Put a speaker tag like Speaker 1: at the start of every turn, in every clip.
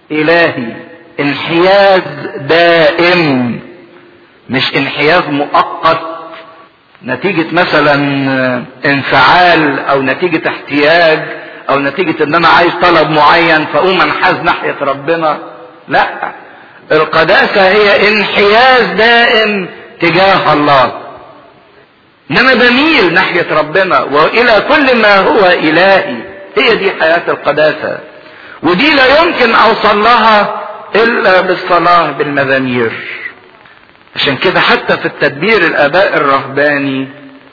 Speaker 1: الهي، انحياز دائم، مش انحياز مؤقت نتيجة مثلا انفعال او نتيجة احتياج او نتيجة ان انا عايز طلب معين فاقوم انحاز ناحية ربنا. لا، القداسة هي انحياز دائم تجاه الله، انما بميل ناحية ربنا والى كل ما هو الهي. هي دي حياة القداسة، ودي لا يمكن اوصل لها الا بالصلاة بالمزامير. عشان كده حتى في التدبير الاباء الرهباني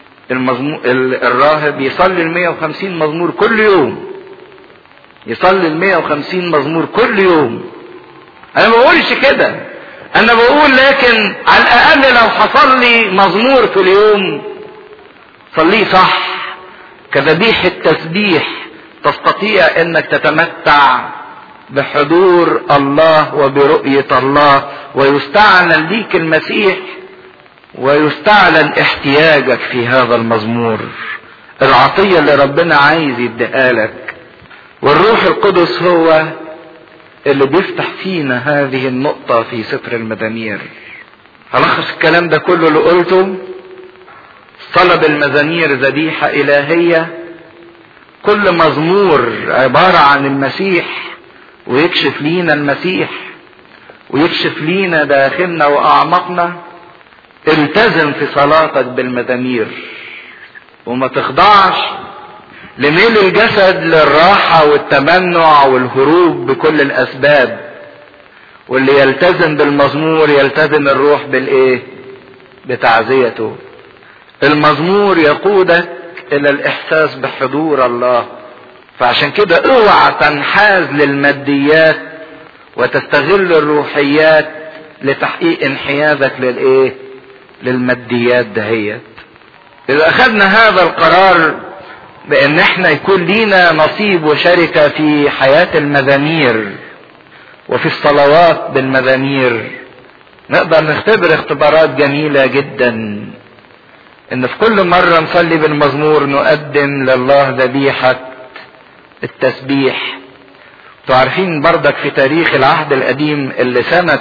Speaker 1: الراهب يصلي 150 مزمور كل يوم، يصلي 150 مزمور كل يوم. انا ما بقولش كده، انا بقول لكن على الاقل لو حصل لي مزمور في اليوم صليه صح كذبيحة تسبيح، تستطيع انك تتمتع بحضور الله وبرؤية الله، ويستعلن ليك المسيح ويستعلن احتياجك في هذا المزمور، العطية اللي ربنا عايز يديها لك. والروح القدس هو اللي بيفتح فينا هذه النقطة في سفر المزامير. هلخص الكلام ده كله اللي قلته. طلب المزامير ذبيحة إلهية، كل مزمور عبارة عن المسيح ويكشف لينا المسيح ويكشف لينا داخلنا وأعماقنا. التزم في صلاتك بالمزامير وما تخضعش لميل الجسد للراحة والتمنع والهروب بكل الأسباب. واللي يلتزم بالمزمور يلتزم الروح بالإيه؟ بتعزيته. المزمور يقودك إلى الإحساس بحضور الله. فعشان كده اوعى تنحاز للماديات وتستغل الروحيات لتحقيق انحيازك للإيه؟ للماديات دهيت. إذا أخذنا هذا القرار بأن احنا يكون لينا نصيب وشركة في حياة المزامير وفي الصلوات بالمزامير، نقدر نختبر اختبارات جميلة جدا. ان في كل مرة نصلي بالمزمور نقدم لله ذبيحة التسبيح. تعرفين بردك في تاريخ العهد القديم اللي سند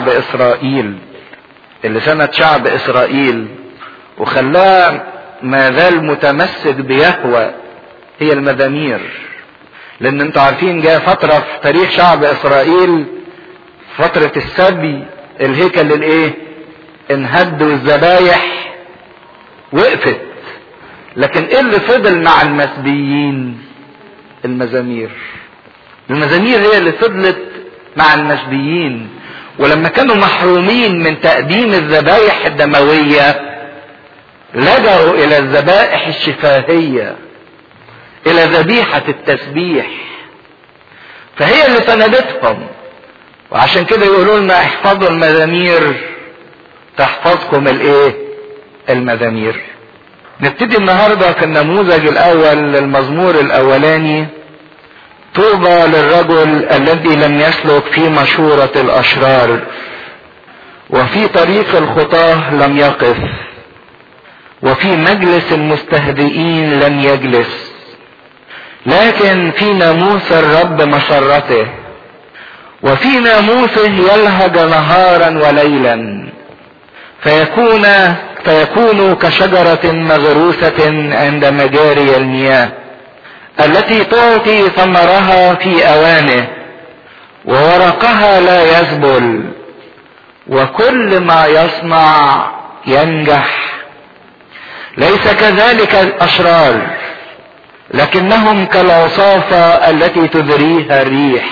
Speaker 1: شعب إسرائيل وخلاه ما زال متمسك بيهوى هي المزامير. لان انتوا عارفين جاء فترة في تاريخ شعب إسرائيل، فترة السبي، الهيكل الايه؟ انهد والذبايح وقفت. لكن ايه اللي فضل مع المسبيين؟ المزامير هي اللي فضلت مع المسبيين. ولما كانوا محرومين من تقديم الذبايح الدموية لجأوا الى الذبائح الشفاهية، الى ذبيحة التسبيح، فهي اللي سندتهم. وعشان كده يقولوا لنا احفظوا المزامير تحفظكم الايه؟ المزامير. نبتدي النهاردة في النموذج الاول للمزمور الاولاني. طوبى للرجل الذي لم يسلك في مشورة الاشرار وفي طريق الخطاه لم يقف وفي مجلس المستهزئين لم يجلس، لكن في ناموس الرب مسرته وفي ناموسه يلهج نهارا وليلا، فيكون كشجرة مغروسة عند مجاري المياه التي تعطي ثمرها في اوانه وورقها لا يذبل وكل ما يصنع ينجح. ليس كذلك الاشرار، لكنهم كالعصافة التي تذريها الريح.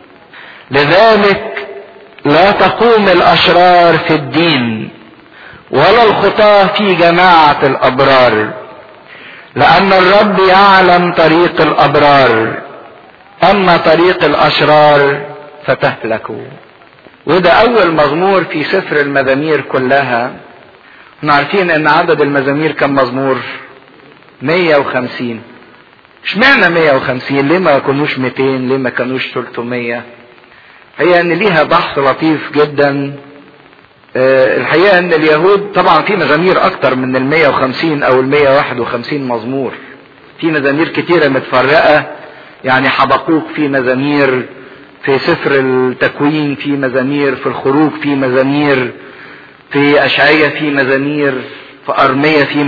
Speaker 1: لذلك لا تقوم الاشرار في الدين ولا الخطاة في جماعة الابرار، لان الرب يعلم طريق الابرار اما طريق الاشرار فتهلك. وده اول مزمور في سفر المزامير كلها. احنا عارفين ان عدد المزامير كم مزمور؟ 150. اشمعنى 150؟ ليه ما كانوش 200؟ ليه ما كانوش 300؟ هي ان ليها بحث لطيف جدا. الحقيقة ان اليهود طبعا في مزامير اكتر من 150 او 151 مزمور. في مزامير كتيرة متفرقة، يعني حبقوق في مزامير، في سفر التكوين في مزامير، في الخروج في مزامير، في أشعية في مزامير، في أرمية في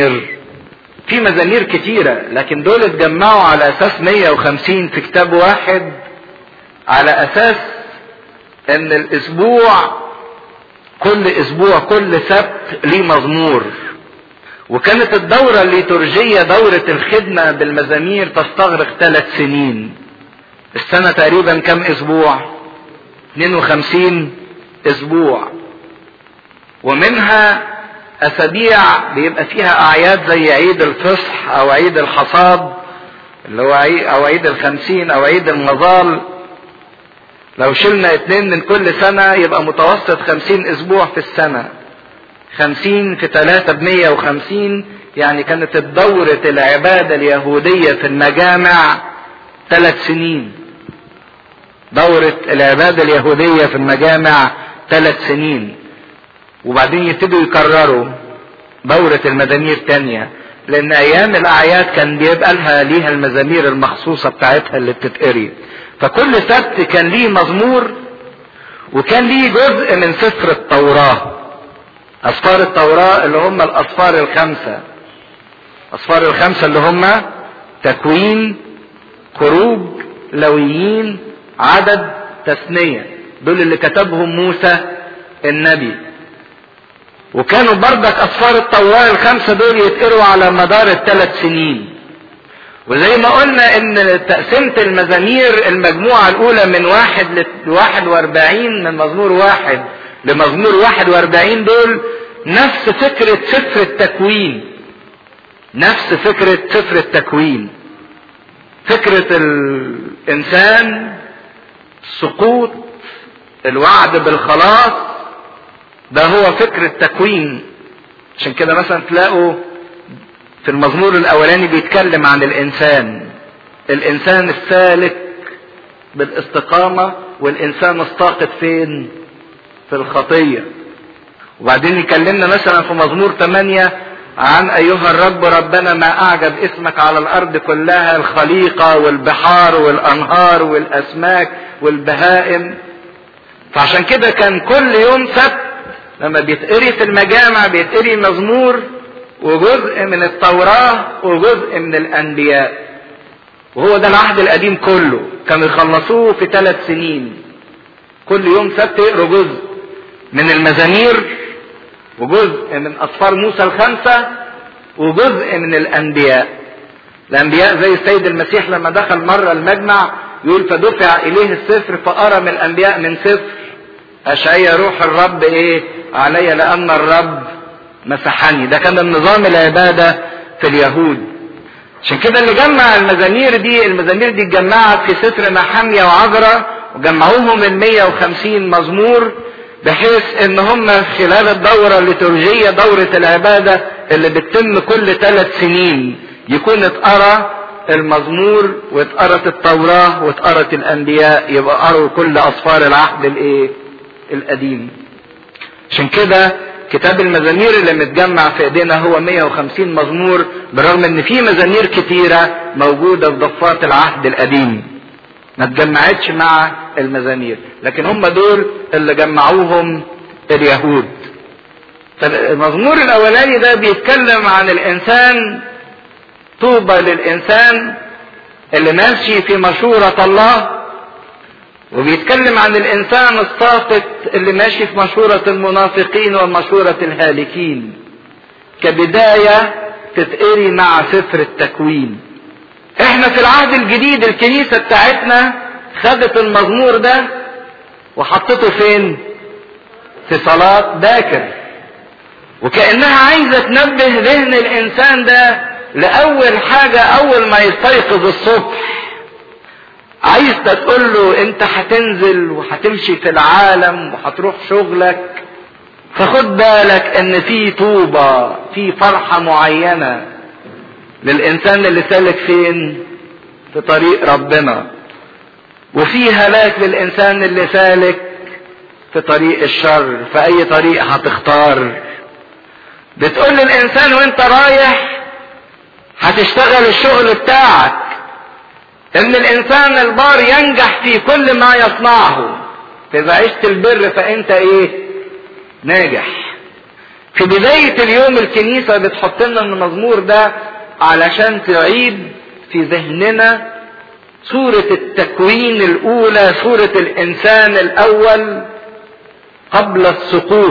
Speaker 1: مزامير كتيرة، لكن دول اتجمعوا على أساس 150 في كتاب واحد، على أساس ان الاسبوع كل اسبوع كل سبت ليه مزمور. وكانت الدورة الليتورجية دورة الخدمة بالمزامير تستغرق 3 سنين. السنة تقريبا كم اسبوع؟ 52 اسبوع، ومنها اسابيع بيبقى فيها اعياد زي عيد الفصح او عيد الحصاد اللي هو او عيد ال50 او عيد المظال. لو شلنا 2 من كل سنة يبقى متوسط 50 اسبوع في السنة. 50 في 3 ب150، يعني كانت الدورة العبادة اليهودية في المجامع 3 سنين. دورة العبادة اليهودية في المجامع 3 سنين، وبعدين يبتدوا يكرروا دورة المزامير تانية، لان ايام الاعياد كان بيبقى ليها المزامير المخصوصة بتاعتها اللي بتتقري. فكل سبت كان ليه مزمور، وكان ليه جزء من سفر التوراة. أسفار التوراة اللي هم الأسفار الخمسة. أسفار الخمسة اللي هم تكوين، خروج، لويين، عدد، تثنية. دول اللي كتبهم موسى النبي. وكانوا بردك أسفار التوراة الخمسة دول يتقروا على مدار ال3 سنين. وزي ما قلنا ان تقسيمة المزامير المجموعة الاولى من 1 ل41، من مزمور 1 لمزمور 41، دول نفس فكرة سفر التكوين. نفس فكرة سفر التكوين، فكرة الانسان، السقوط، الوعد بالخلاص، ده هو فكر التكوين. عشان كده مثلا تلاقوا في المزمور الاولاني بيتكلم عن الانسان السالك بالاستقامة، والانسان الساقط فين؟ في الخطية. وبعدين يكلمنا مثلا في مزمور 8 عن ايها الرب ربنا ما اعجب اسمك على الارض كلها، الخليقة والبحار والانهار والاسماك والبهائم. فعشان كده كان كل يوم سبت لما بيتقري في المجامع بيتقري مزمور وجزء من التوراة وجزء من الانبياء. وهو ده العهد القديم كله، كانوا يخلصوه في 3 سنين. كل يوم سبت يقروا جزء من المزامير، وجزء من اسفار موسى الخمسة، وجزء من الانبياء. الانبياء زي السيد المسيح لما دخل مرة المجمع يقول فدفع اليه السفر فارى من الانبياء من سفر اشعيا روح الرب علي لان الرب مسحني. ده كان النظام العبادة في اليهود. عشان كده اللي جمع المزامير دي اتجمعت في سفر نحمية وعذرا، وجمعوهم ال 150 مزمور، بحيث ان هم خلال الدورة الليتورجية، دورة العبادة اللي بتتم كل 3 سنين، يكون اتقرى المزمور واتقرت التوراة واتقرت الانبياء، يبقى قروا كل اسفار العهد القديم. عشان كده كتاب المزامير اللي متجمع في ايدينا هو 150 مزمور، بالرغم ان في مزامير كتيرة موجودة في ضفات العهد القديم ما اتجمعتش مع المزامير، لكن هم دول اللي جمعوهم اليهود. فالمزمور الاولاني ده بيتكلم عن الانسان، طوبى للانسان اللي ماشي في مشورة الله، وبيتكلم عن الانسان الساقط اللي ماشي في مشورة المنافقين ومشورة الهالكين. كبداية تتقري مع سفر التكوين. احنا في العهد الجديد الكنيسة بتاعتنا خدت المزمور ده وحطته فين؟ في صلاة باكر، وكأنها عايزة تنبه ذهن الانسان ده لأول حاجة اول ما يستيقظ الصبح. عايز تقول له انت هتنزل وهتمشي في العالم وهتروح شغلك، فخد بالك ان في طوبة، في فرحة معينة للانسان اللي سالك فين؟ في طريق ربنا. وفي هلاك للانسان اللي سالك في طريق الشر. في اي طريق هتختار؟ بتقول للانسان وانت رايح هتشتغل الشغل بتاعك، ان الانسان البار ينجح في كل ما يصنعه. فاذا عشت البر فانت ايه؟ ناجح. في بداية اليوم الكنيسة بتحط لنا المزمور ده علشان تعيد في ذهننا صورة التكوين الاولى، صورة الانسان الاول قبل السقوط،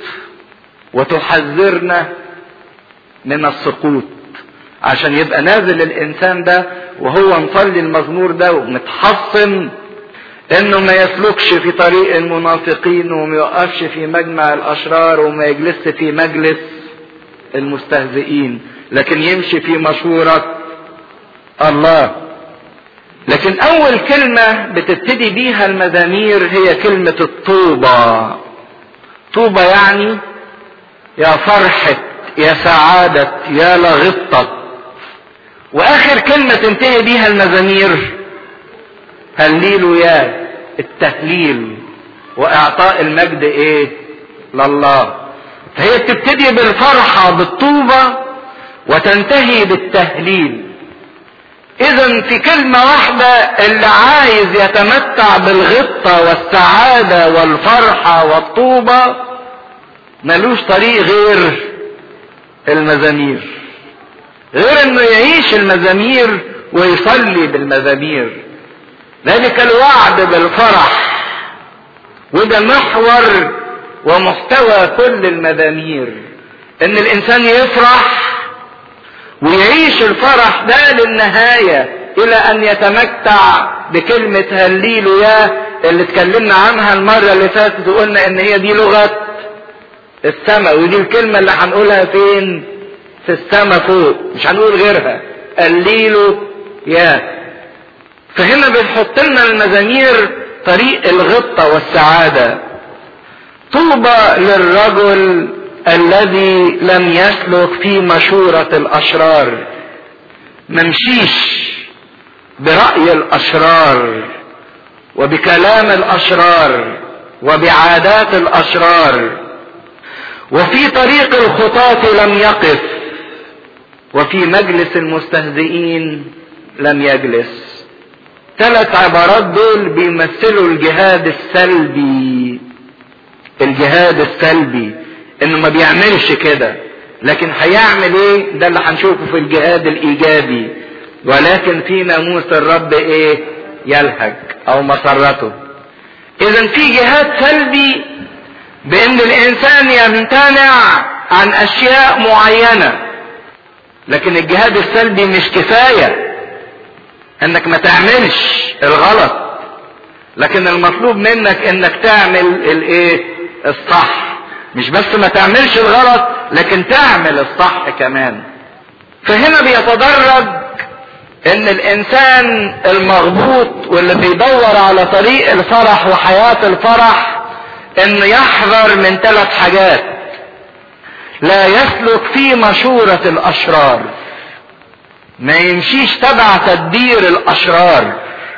Speaker 1: وتحذرنا من السقوط، عشان يبقى نازل الانسان ده وهو مصلي المزمور ده ومتحصن انه ما يسلكش في طريق المنافقين، وما يوقفش في مجمع الاشرار، وما يجلس في مجلس المستهزئين، لكن يمشي في مشورة الله. لكن اول كلمة بتبتدي بيها المزامير هي كلمة الطوبة. طوبة يعني يا فرحة، يا سعادة، يا لغطة. واخر كلمة تنتهي بيها المزامير هللويا، التهليل واعطاء المجد ايه؟ لله. فهي بتبتدي بالفرحة بالطوبة وتنتهي بالتهليل. اذا في كلمة واحدة اللي عايز يتمتع بالغطة والسعادة والفرحة والطوبة ملوش طريق غير المزامير، غير انه يعيش المزامير ويصلي بالمزامير. ذلك الوعد بالفرح، وده محور ومحتوى كل المزامير، ان الانسان يفرح ويعيش الفرح ده للنهاية الى ان يتمتع بكلمة هللويا اللي اتكلمنا عنها المرة اللي فاتت وقلنا ان هي دي لغة السماء، ودي الكلمة اللي هنقولها فين؟ في السماء فوق، مش هنقول غيرها، هللويا. فهنا بنحط لنا المزامير طريق الغطة والسعادة. طوبى للرجل الذي لم يسلك في مشورة الاشرار، ممشيش برأي الاشرار وبكلام الاشرار وبعادات الاشرار، وفي طريق الخطاة لم يقف، وفي مجلس المستهزئين لم يجلس. 3 عبارات دول بيمثلوا الجهاد السلبي. الجهاد السلبي انه ما بيعملش كده، لكن هيعمل ايه؟ ده اللي هنشوفه في الجهاد الايجابي. ولكن في ناموس الرب ايه؟ يلهج او مسرته. اذا في جهاد سلبي بان الانسان يمتنع عن اشياء معينة، لكن الجهاد السلبي مش كفاية انك ما تعملش الغلط، لكن المطلوب منك انك تعمل الايه؟ الصح. مش بس ما تعملش الغلط، لكن تعمل الصح كمان. فهنا بيتدرج ان الانسان المغبوط واللي بيدور على طريق الفرح وحياة الفرح انه يحذر من 3 حاجات. لا يسلك في مشورة الاشرار، ما يمشيش تبع تدبير الاشرار.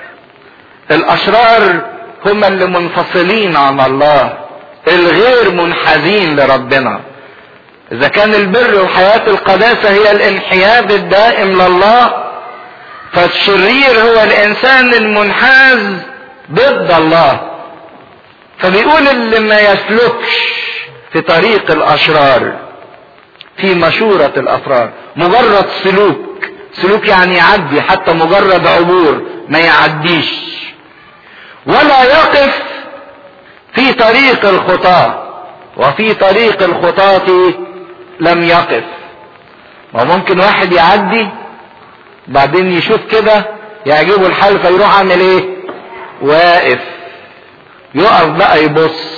Speaker 1: الاشرار هم اللي منفصلين عن الله، الغير منحازين لربنا. اذا كان البر وحياة القداسة هي الانحياز الدائم لله، فالشرير هو الانسان المنحاز ضد الله. فبيقول اللي ما يسلكش في طريق الاشرار في مشورة الافرار، مجرد سلوك يعني يعدي، حتى مجرد عبور ما يعديش. ولا يقف في طريق الخطاة، وفي طريق الخطاة لم يقف. وممكن واحد يعدي بعدين يشوف كده يعجبه الحال فيروح عامل ايه؟ واقف، يقف بقى يبص.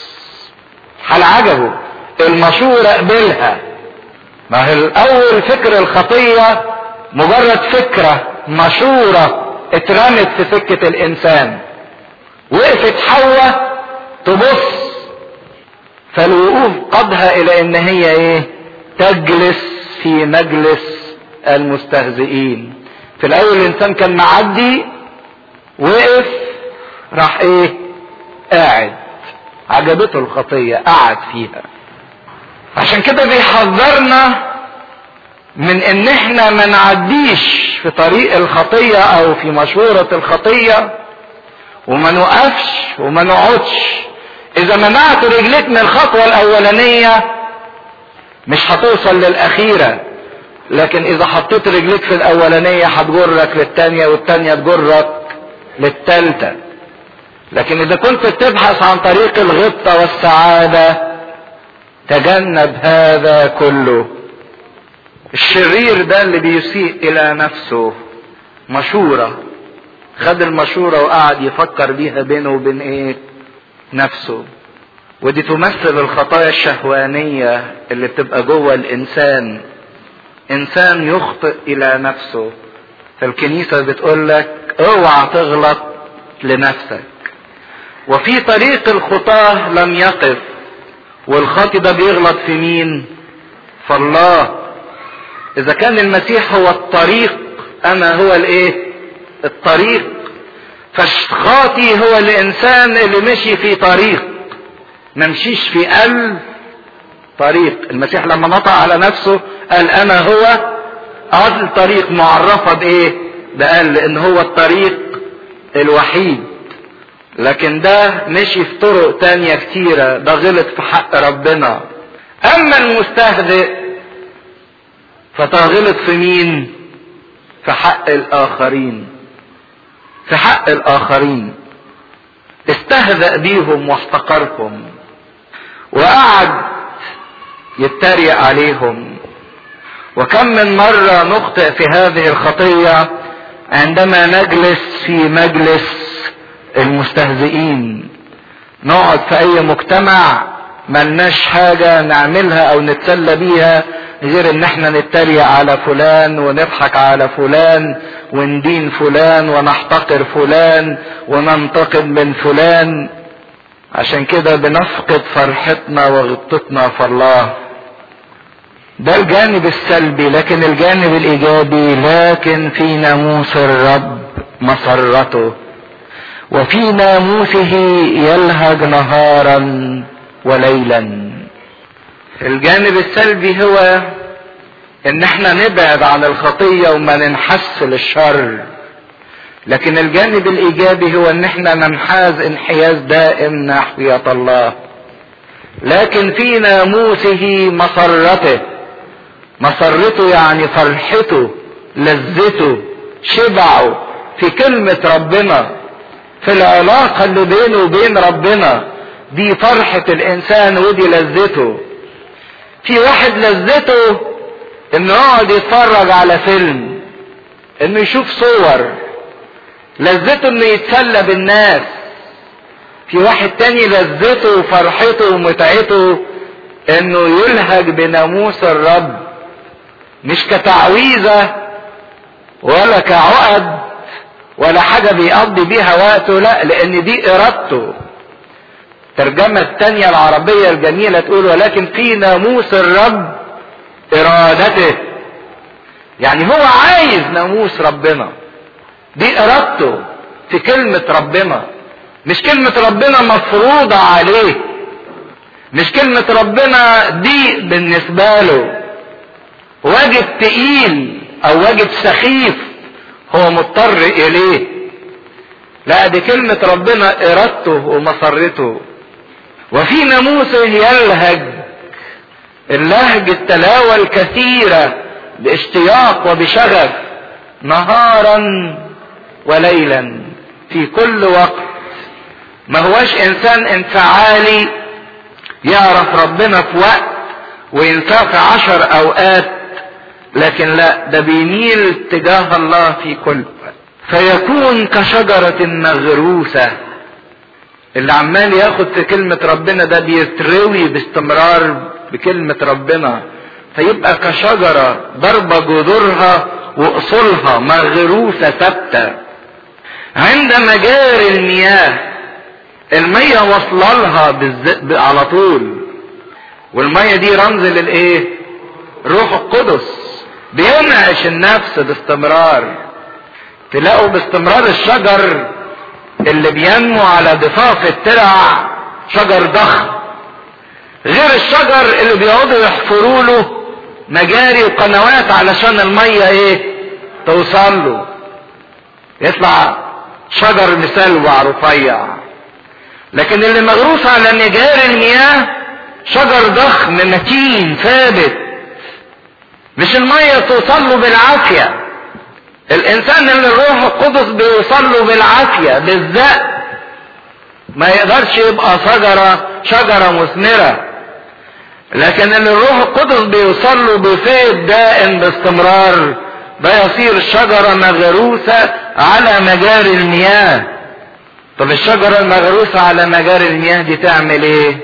Speaker 1: حال عجبه المشورة قبلها. ما هي الاول فكر الخطية مجرد فكرة مشورة اترمت في سكة الانسان، وقفت حواء تبص، فالوقوف قادها الى ان هي ايه؟ تجلس في مجلس المستهزئين. في الاول الانسان كان معدي، وقف، راح ايه؟ قاعد. عجبته الخطية قعد فيها. عشان كده بيحذرنا من ان احنا ما نعديش في طريق الخطية او في مشورة الخطية وما نوقفش وما نقعدش. اذا منعت رجليك من الخطوة الاولانية مش هتوصل للاخيرة، لكن اذا حطيت رجليك في الاولانية هتجرك للتانية والتانية تجرك للتالتة. لكن اذا كنت بتبحث عن طريق الغبطة والسعادة تجنب هذا كله. الشرير ده اللي بيسيء الى نفسه مشورة، خد المشورة وقعد يفكر بيها بينه وبين نفسه. ودي تمثل الخطايا الشهوانية اللي بتبقى جوه الانسان. انسان يخطئ الى نفسه، فالكنيسة بتقول لك اوعى تغلط لنفسك. وفي طريق الخطاة لم يقف، والخاطئ ده بيغلط في مين؟ فالله. اذا كان المسيح هو الطريق، انا هو الطريق، فالخاطئ هو الانسان اللي مشي في طريق، ما مشيش في طريق. المسيح لما نطق على نفسه قال انا هو الطريق، معرفة قال لان هو الطريق الوحيد. لكن ده مشي في طرق تانية كتيرة، ده غلط في حق ربنا. اما المستهزئ فتغلط في مين؟ في حق الاخرين. في حق الاخرين استهزأ بيهم واحتقرهم وقعد يتريق عليهم. وكم من مرة نخطئ في هذه الخطية عندما نجلس في مجلس المستهزئين. نقعد في اي مجتمع ملناش حاجة نعملها او نتسلى بيها غير ان احنا نتريق على فلان ونضحك على فلان وندين فلان ونحتقر فلان وننتقد من فلان. عشان كده بنفقد فرحتنا وغبطتنا في الله. ده الجانب السلبي. لكن الجانب الايجابي، لكن في ناموس الرب مسرته وفي ناموسه يلهج نهارا وليلا. الجانب السلبي هو ان احنا نبعد عن الخطية وما ننحس للشر. لكن الجانب الايجابي هو ان احنا ننحاز انحياز دائم نحوية الله. لكن في ناموسه مسرته. مسرته يعني فرحته، لذته، شبعه في كلمة ربنا، في العلاقة اللي بينه وبين ربنا. دي فرحة الانسان ودي لذته. في واحد لذته انه يقعد يتفرج على فيلم، انه يشوف صور، لذته انه يتسلى بالناس. في واحد تاني لذته وفرحته ومتعته انه يلهج بناموس الرب، مش كتعويذة ولا كعقد ولا حاجة بيقضي بيها وقته، لا، لان دي ارادته. الترجمة التانية العربية الجميلة تقول ولكن في ناموس الرب ارادته. يعني هو عايز ناموس ربنا، دي ارادته في كلمة ربنا. مش كلمة ربنا مفروضة عليه، مش كلمة ربنا دي بالنسبة له واجب تقيل او واجب سخيف هو مضطر اليه. لا، دي كلمة ربنا ارادته ومسرته. وفي ناموسه يلهج. اللهج التلاوة الكثيرة باشتياق وبشغف نهارا وليلا، في كل وقت. ما هوش انسان انفعالي يعرف ربنا في وقت وينساه في 10 اوقات، لكن لا، ده بيميل تجاه الله في كل وقت. فيكون كشجرة مغروسة. اللي عمال ياخد في كلمة ربنا ده بيتروي باستمرار بكلمة ربنا، فيبقى كشجرة ضربة جذورها واصولها مغروسة ثابتة عند مجاري المياه. المية واصله لها على طول. والمية دي رمز روح القدس بينعش النفس باستمرار. تلاقوا باستمرار الشجر اللي بينمو على ضفاف الترع شجر ضخم، غير الشجر اللي بيقعدوا يحفروا له مجاري وقنوات علشان المية ايه توصل له. يطلع شجر مسلوع رفيع، لكن اللي مغروس على مجاري المياه شجر ضخم متين ثابت، مش المية توصل له بالعافية. الانسان اللي الروح القدس بيوصل له بالعافية بالزق ما يقدرش يبقى شجرة مثمرة، لكن اللي الروح القدس بيوصل له بفيض دائم باستمرار ده يصير شجرة مغروسة على مجاري المياه. طب الشجرة المغروسة على مجاري المياه دي تعمل ايه؟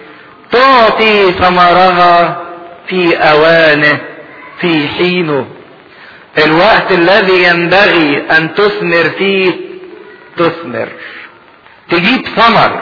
Speaker 1: تعطي ثمرها في اوانه في حينه. الوقت الذي ينبغي ان تثمر فيه تثمر، تجيب ثمر.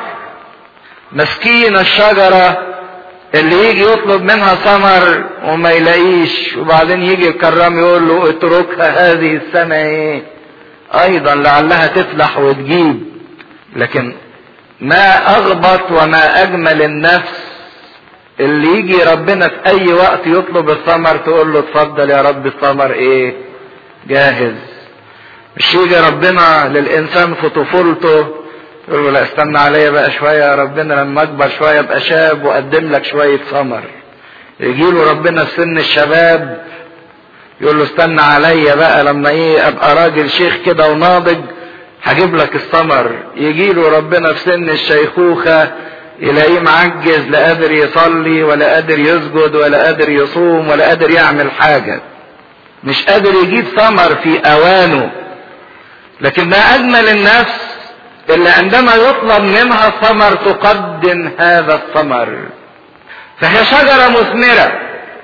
Speaker 1: مسكين الشجرة اللي يجي يطلب منها ثمر وما يلاقيش، وبعدين يجي الكرام يقول له اتركها هذه السنة ايه ايضا لعلها تفلح وتجيب. لكن ما اغبط وما اجمل النفس اللي يجي ربنا في اي وقت يطلب الثمر تقول له اتفضل يا رب الثمر ايه جاهز. مش يجي ربنا للانسان في طفولته يقول له لا استنى عليا بقى شوية يا ربنا لما اكبر شوية ابقى شاب واقدم لك شوية ثمر. يجي له ربنا في سن الشباب يقول له استنى عليا بقى لما ايه ابقى راجل شيخ كده وناضج هجيب لك الثمر. يجي له ربنا في سن الشيخوخة يلاقيه معجز، لا قادر يصلي ولا قادر يسجد ولا قادر يصوم ولا قادر يعمل حاجة، مش قادر يجيب ثمر في اوانه. لكن ما اجمل النفس اللي عندما يطلب منها الثمر تقدم هذا الثمر. فهي شجرة مثمرة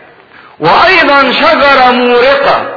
Speaker 1: وايضا شجرة مورقة،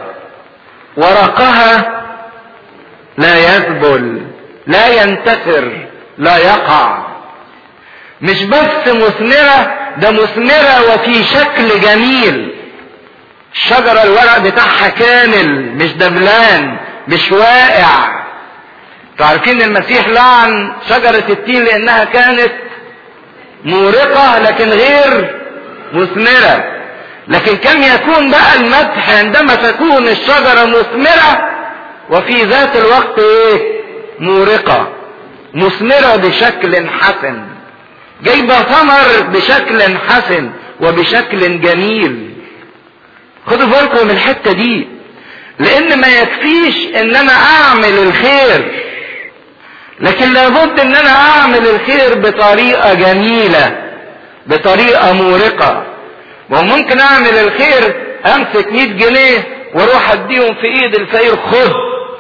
Speaker 1: ورقها لا يذبل لا ينتثر لا يقع. مش بس مثمرة، ده مثمرة وفي شكل جميل. الشجرة الورق بتاعها كامل مش دبلان مش واقع. تعرفين المسيح لعن شجرة التين لانها كانت مورقة لكن غير مثمرة. لكن كم يكون بقى المدح عندما تكون الشجرة مثمرة وفي ذات الوقت ايه مورقة، مثمرة بشكل حسن، جايبة ثمر بشكل حسن وبشكل جميل. خدوا بالكم من الحتة دي، لان ما يكفيش ان انا اعمل الخير، لكن لابد ان انا اعمل الخير بطريقة جميلة بطريقة مورقة. وممكن اعمل الخير امسك 100 جنيه واروح اديهم في ايد الفقير خد،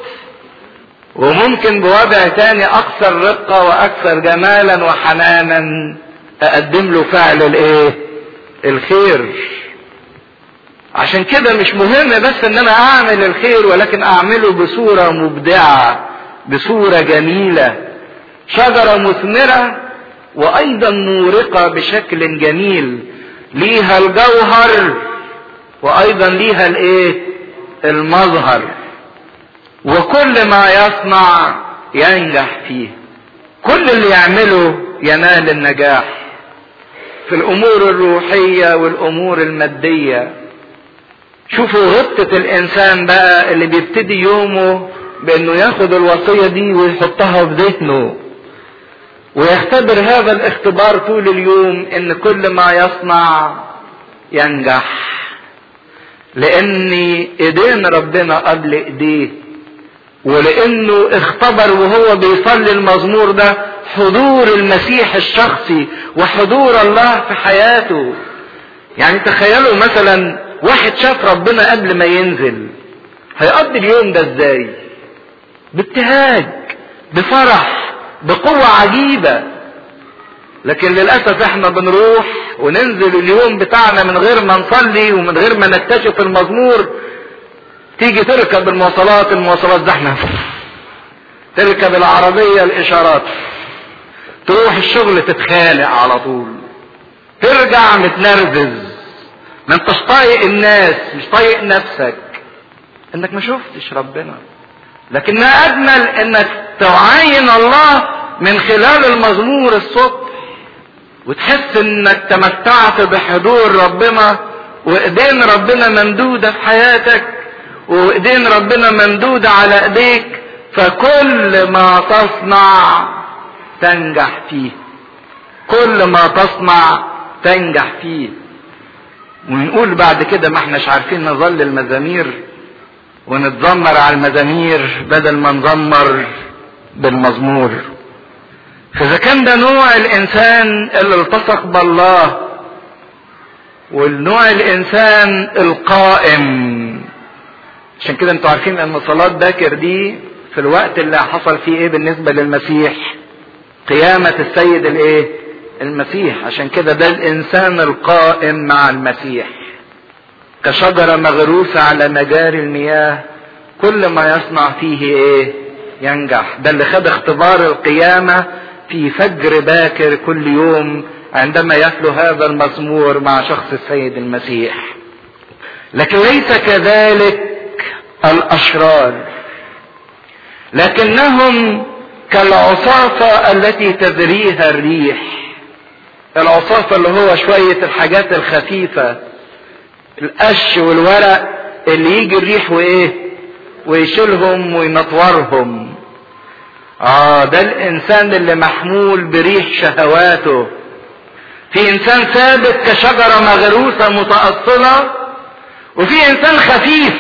Speaker 1: وممكن بوضع تاني اكثر رقة واكثر جمالا وحنانا اقدم له فعل الايه الخير. عشان كده مش مهم بس ان انا اعمل الخير، ولكن اعمله بصورة مبدعة بصورة جميلة. شجرة مثمرة وايضا مورقة بشكل جميل، ليها الجوهر وايضا ليها الايه المظهر، وكل ما يصنع ينجح فيه. كل اللي يعمله ينال النجاح في الامور الروحية والامور المادية. شوفوا غبطة الانسان بقى اللي بيبتدي يومه بانه ياخد الوصية دي ويحطها في ذهنه ويختبر هذا الاختبار طول اليوم ان كل ما يصنع ينجح، لان ايدين ربنا قبل ايديه، ولانه اختبر وهو بيصلي المزمور ده حضور المسيح الشخصي وحضور الله في حياته. يعني تخيلوا مثلا واحد شاف ربنا قبل ما ينزل هيقضي اليوم ده ازاي؟ بابتهاج بفرح بقوة عجيبة. لكن للأسف احنا بنروح وننزل اليوم بتاعنا من غير ما نصلي ومن غير ما نكتشف المزمور. تيجي تركب المواصلات زحمة، تركب العربية الاشارات، تروح الشغل تتخانق على طول، ترجع متنرفز، ما انتش طايق الناس مش طايق نفسك انك ما شفتش ربنا. لكن ما اجمل انك تعاين الله من خلال المزمور الصبح وتحس انك تمتعت بحضور ربنا وايدين ربنا ممدودة في حياتك، وايدين ربنا ممدودة على ايديك، فكل ما تصنع تنجح فيه. كل ما تصنع تنجح فيه. ونقول بعد كده ما احناش عارفين نظل المزامير ونتذمر على المزامير بدل ما نذمر بالمزمور. فاذا كان ده نوع الانسان اللي التصق بالله، والنوع الانسان القائم، عشان كده انتوا عارفين ان صلاة باكر دي في الوقت اللي حصل فيه ايه بالنسبة للمسيح؟ قيامة السيد الايه؟ المسيح. عشان كده ده الانسان القائم مع المسيح، كشجرة مغروسة على مجاري المياه، كل ما يصنع فيه ايه؟ ينجح. ده اللي خد اختبار القيامة في فجر باكر كل يوم عندما يتلو هذا المزمور مع شخص السيد المسيح. لكن ليس كذلك الاشرار، لكنهم كالعصافة التي تذريها الريح. العصافة اللي هو شوية الحاجات الخفيفة، القش والورق اللي يجي الريح وايه؟ ويشيلهم وينطورهم. ده الانسان اللي محمول بريح شهواته. في انسان ثابت كشجرة مغروسة متأصلة، وفي انسان خفيف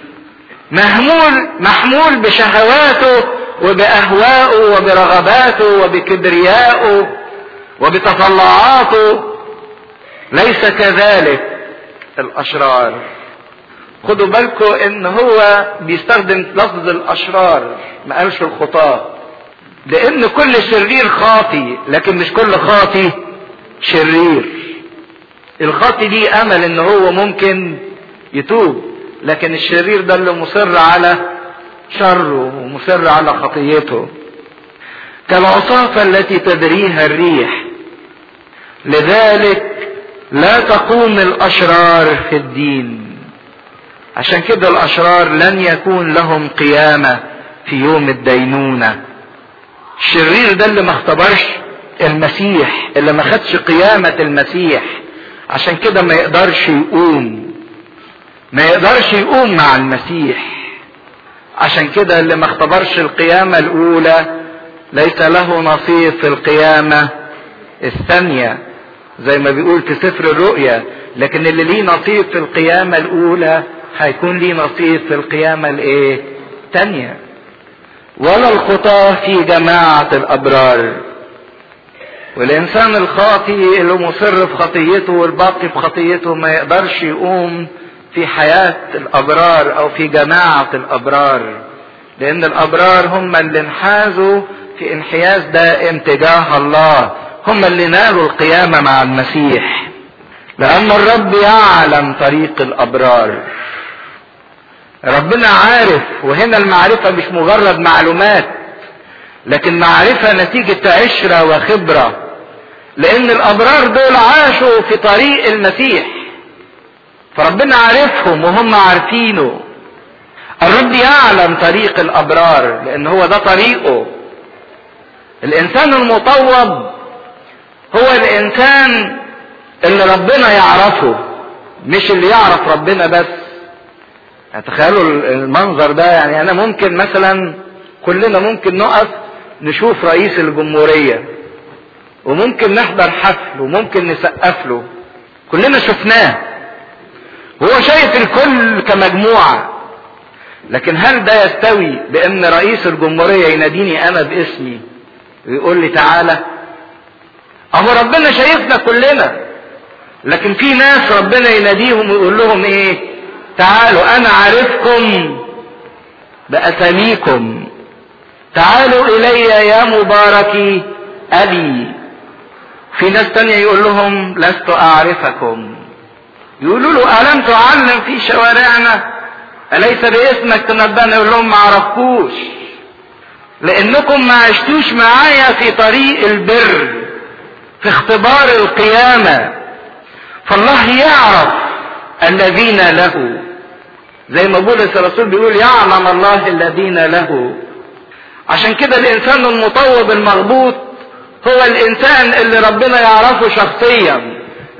Speaker 1: محمول بشهواته وبأهوائه وبرغباته وبكبريائه وبتطلعاته. ليس كذلك الاشرار. خدوا بالكم ان هو بيستخدم لفظ الاشرار، ما قالش الخطاة، لان كل شرير خاطي، لكن مش كل خاطي شرير. الخاطي دي امل ان هو ممكن يتوب، لكن الشرير ده اللي مصر على شره ومصر على خطيته. كالعصافة التي تدريها الريح، لذلك لا تقوم الاشرار في الدين. عشان كده الاشرار لن يكون لهم قيامة في يوم الدينونة. الشرير ده اللي ما اختبرش المسيح، اللي ما خدش قيامة المسيح، عشان كده ما يقدرش يقوم مع المسيح. عشان كده اللي ما اختبرش القيامة الاولى ليس له نصيب في القيامة الثانية، زي ما بيقول في سفر الرؤيا. لكن اللي ليه نصيب في القيامة الاولى هيكون ليه نصيب في القيامة الايه؟ الثانية. ولا الخطاة في جماعة الابرار. والانسان الخاطي اللي مصر في خطيته والباقي في خطيته ما يقدرش يقوم في حياة الابرار او في جماعة الابرار، لان الابرار هم اللي انحازوا في انحياز دائم تجاه الله، هم اللي نالوا القيامة مع المسيح. لان الرب يعلم طريق الابرار. ربنا عارف، وهنا المعرفة مش مجرد معلومات، لكن معرفة نتيجة عشرة وخبرة، لان الابرار دول عاشوا في طريق المسيح، فربنا عارفهم وهم عارفينه. الرب يعلم طريق الابرار لان هو ده طريقه. الانسان المطوب هو الانسان اللي ربنا يعرفه، مش اللي يعرف ربنا بس. تخيلوا المنظر ده. يعني انا ممكن مثلا، كلنا ممكن نقف نشوف رئيس الجمهورية، وممكن نحضر حفل، وممكن نسقف له، كلنا شفناه وهو شايف الكل كمجموعة. لكن هل ده يستوي بان رئيس الجمهورية يناديني انا باسمي ويقول لي تعالى؟ اهو ربنا شايفنا كلنا، لكن في ناس ربنا يناديهم ويقول لهم ايه؟ تعالوا انا عارفكم باساميكم، تعالوا الي يا مباركي ابي. في ناس تانية يقول لهم لست اعرفكم. يقولوا له الم تعلم في شوارعنا؟ اليس باسمك تنبأنا؟ يقول لهم ما عرفكوش، لانكم ما عشتوش معايا في طريق البر، في اختبار القيامة. فالله يعرف الذين له، زي ما بولس الرسول بيقول يعلم الله الذين له. عشان كده الانسان المطوب المغبوط هو الانسان اللي ربنا يعرفه شخصيا،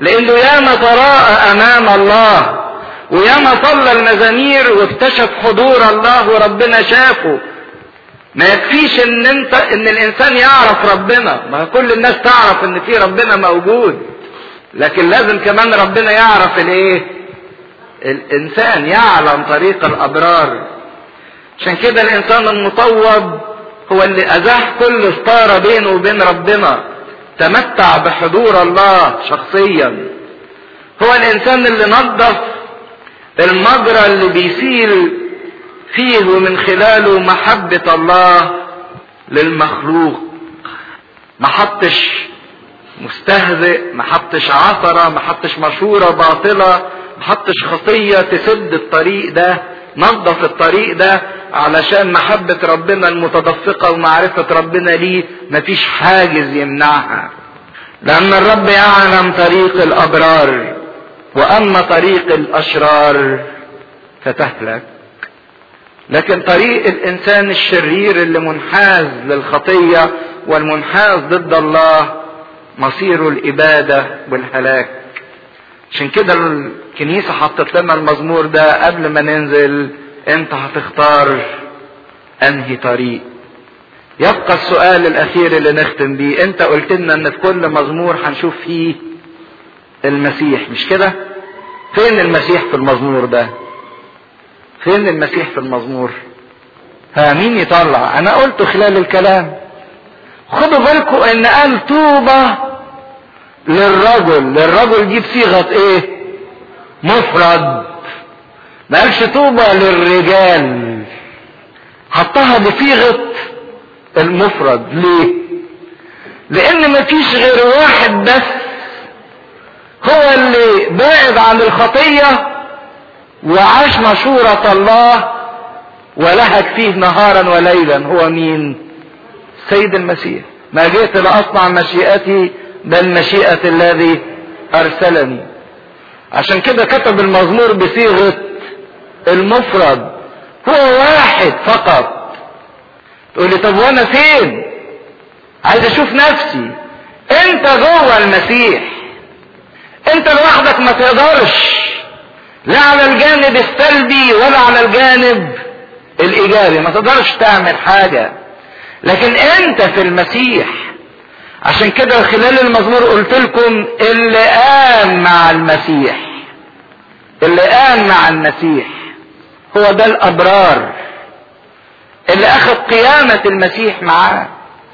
Speaker 1: لانه ياما تراءى امام الله، وياما صلى المزامير واكتشف حضور الله وربنا شافه. ما يكفيش ان الانسان يعرف ربنا، ما كل الناس تعرف ان في ربنا موجود، لكن لازم كمان ربنا يعرف الايه؟ الانسان يعلم طريق الابرار. عشان كده الانسان المطوب هو اللي ازاح كل ستارة بينه وبين ربنا، تمتع بحضور الله شخصيا. هو الانسان اللي نظف المجرى اللي بيسيل فيه ومن خلاله محبة الله للمخلوق. ما حطش مستهزئ، ما حطش عثرة، ما حطش مشورة باطلة، ما حطش خطية تسد الطريق ده. نظف الطريق ده علشان محبة ربنا المتدفقة ومعرفة ربنا ليه مفيش حاجز يمنعها. لأن الرب يعلم طريق الأبرار، وأما طريق الأشرار فتهلك. لكن طريق الإنسان الشرير اللي منحاز للخطية والمنحاز ضد الله مصيره الإبادة والهلاك. عشان كده الكنيسة حطت لنا المزمور ده قبل ما ننزل، انت هتختار انهي طريق. يبقى السؤال الاخير اللي نختم بيه، انت قلت لنا ان في كل مزمور هنشوف فيه المسيح، مش كده؟ فين المسيح في المزمور ده؟ فين المسيح في المزمور؟ مين يطلع؟ انا قلته خلال الكلام. خدوا بالكم ان قال طوبى للرجل دي بصيغة ايه؟ مفرد. ما قالش طوبى للرجال، حطها بصيغة المفرد. ليه؟ لان مفيش غير واحد بس هو اللي بعد عن الخطية وعاش مشورة الله ولهج فيه نهارا وليلا. هو مين؟ السيد المسيح. ما جئت لأصنع مشيئتي بل مشيئة الذي أرسلني. عشان كده كتب المزمور بصيغة المفرد، هو واحد فقط. تقول لي طب وانا فين؟ عايز اشوف نفسي. انت جوه المسيح، انت لوحدك ما تقدرش، لا على الجانب السلبي ولا على الجانب الايجابي، ما تقدرش تعمل حاجة، لكن انت في المسيح. عشان كده خلال المزمور قلت لكم اللي قام مع المسيح، اللي قام مع المسيح هو ده الابرار اللي اخذ قيامة المسيح معاه.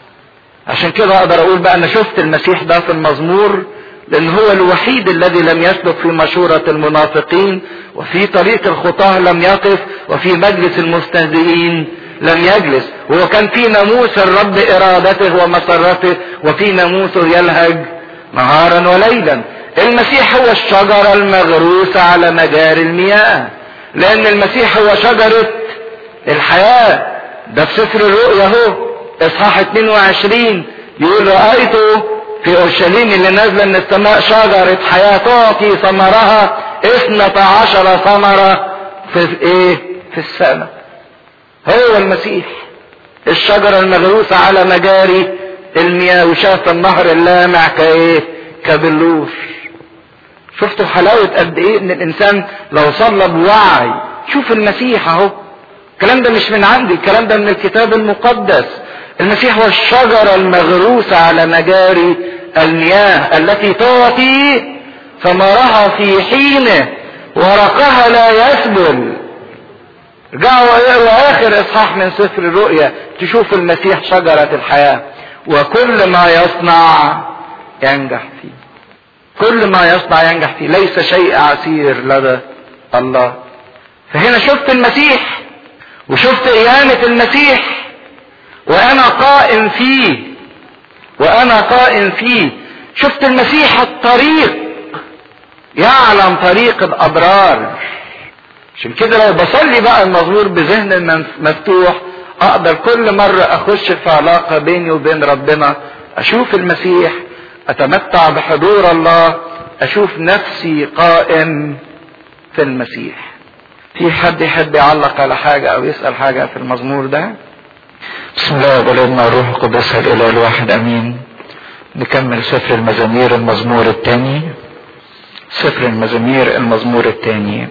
Speaker 1: عشان كده اقدر اقول بقى انا شفت المسيح ده في المزمور، لان هو الوحيد الذي لم يسلك في مشورة المنافقين، وفي طريق الخطاة لم يقف، وفي مجلس المستهزئين لم يجلس. هو كان في ناموس الرب ارادته ومسرته، وفي ناموسه يلهج نهارا وليلا. المسيح هو الشجرة المغروسة على مجاري المياه، لان المسيح هو شجرة الحياة. ده في سفر الرؤيا اهو اصحاح 22 يقول رأيته في اورشليم اللي نازله من السماء شجرة حياة تعطي ثمرها 12 ثمرة في ايه؟ في السماء. هو المسيح الشجرة المغروسة على مجاري المياه، وشاف النهر اللامع كايه؟ كبلور. شفتوا حلاوة قد ايه ان الانسان لو صلى بوعي شوف المسيح اهو. الكلام ده مش من عندي، الكلام ده من الكتاب المقدس. المسيح هو الشجرة المغروسة على مجاري المياه التي تعطي ثمرها في حينه ورقها لا يسبل. رجعوا اقروا اخر اصحاح من سفر الرؤيا تشوف المسيح شجرة الحياة، وكل ما يصنع ينجح فيه. كل ما يصنع ينجح فيه، ليس شيء عسير لدى الله. فهنا شفت المسيح وشفت قيامة المسيح، وانا قائم فيه، وانا قائم فيه. شفت المسيح الطريق، يعلم طريق الابرار. عشان كده لو بصلي بقى المزمور بذهن مفتوح اقدر كل مرة اخش في علاقة بيني وبين ربنا، اشوف المسيح، اتمتع بحضور الله، اشوف نفسي قائم في المسيح. في حد يحب يعلق على حاجة او يسأل حاجة في المزمور ده؟ بسم الله والابن والروح القدس الاله الواحد امين. نكمل سفر المزامير المزمور الثاني. سفر المزامير المزمور الثاني.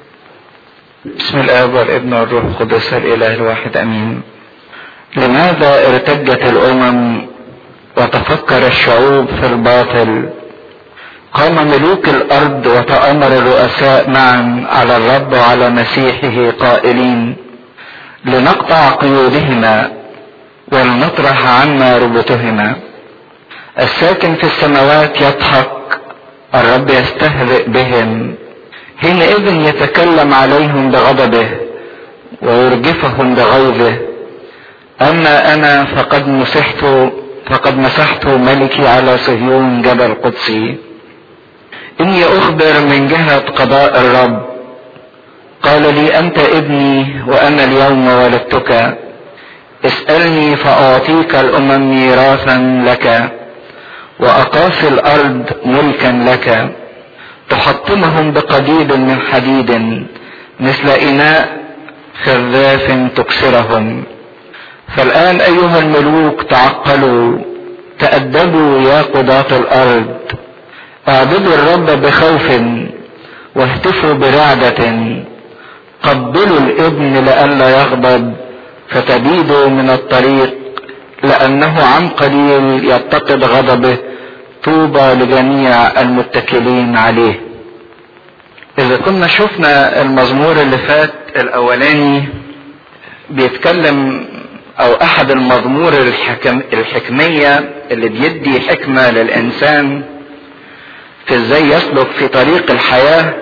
Speaker 1: بسم الآب والابن والروح القدس الإله الواحد أمين. لماذا ارتجت الأمم وتفكر الشعوب في الباطل؟ قام ملوك الأرض وتأمر الرؤساء معا على الرب وعلى مسيحه قائلين: لنقطع قيودهما ولنطرح عنا ربطهما. الساكن في السماوات يضحك، الرب يستهزئ بهم، حينئذ يتكلم عليهم بغضبه ويرجفهم بغيظه. أما أنا فقد مسحت ملكي على صهيون جبل قدسي. إني أخبر من جهة قضاء الرب، قال لي: أنت ابني وأنا اليوم ولدتك، اسألني فأعطيك الأمم ميراثا لك وأقاصي الأرض ملكا لك. تحطمهم بقضيب من حديد مثل إناء خذاف تكسرهم. فالآن أيها الملوك تعقلوا، تأدبوا يا قضاة الأرض، اعبدوا الرب بخوف واهتفوا برعدة. قبلوا الابن لئلا يغضب فتبيدوا من الطريق، لأنه عن قليل يتقد غضبه. طوبى لجميع المتكلين عليه. إذا كنا شفنا المزمور اللي فات الأولاني بيتكلم، أو أحد المزمور الحكمية اللي بيدي حكمة للإنسان في إزاي يسلك في طريق الحياة،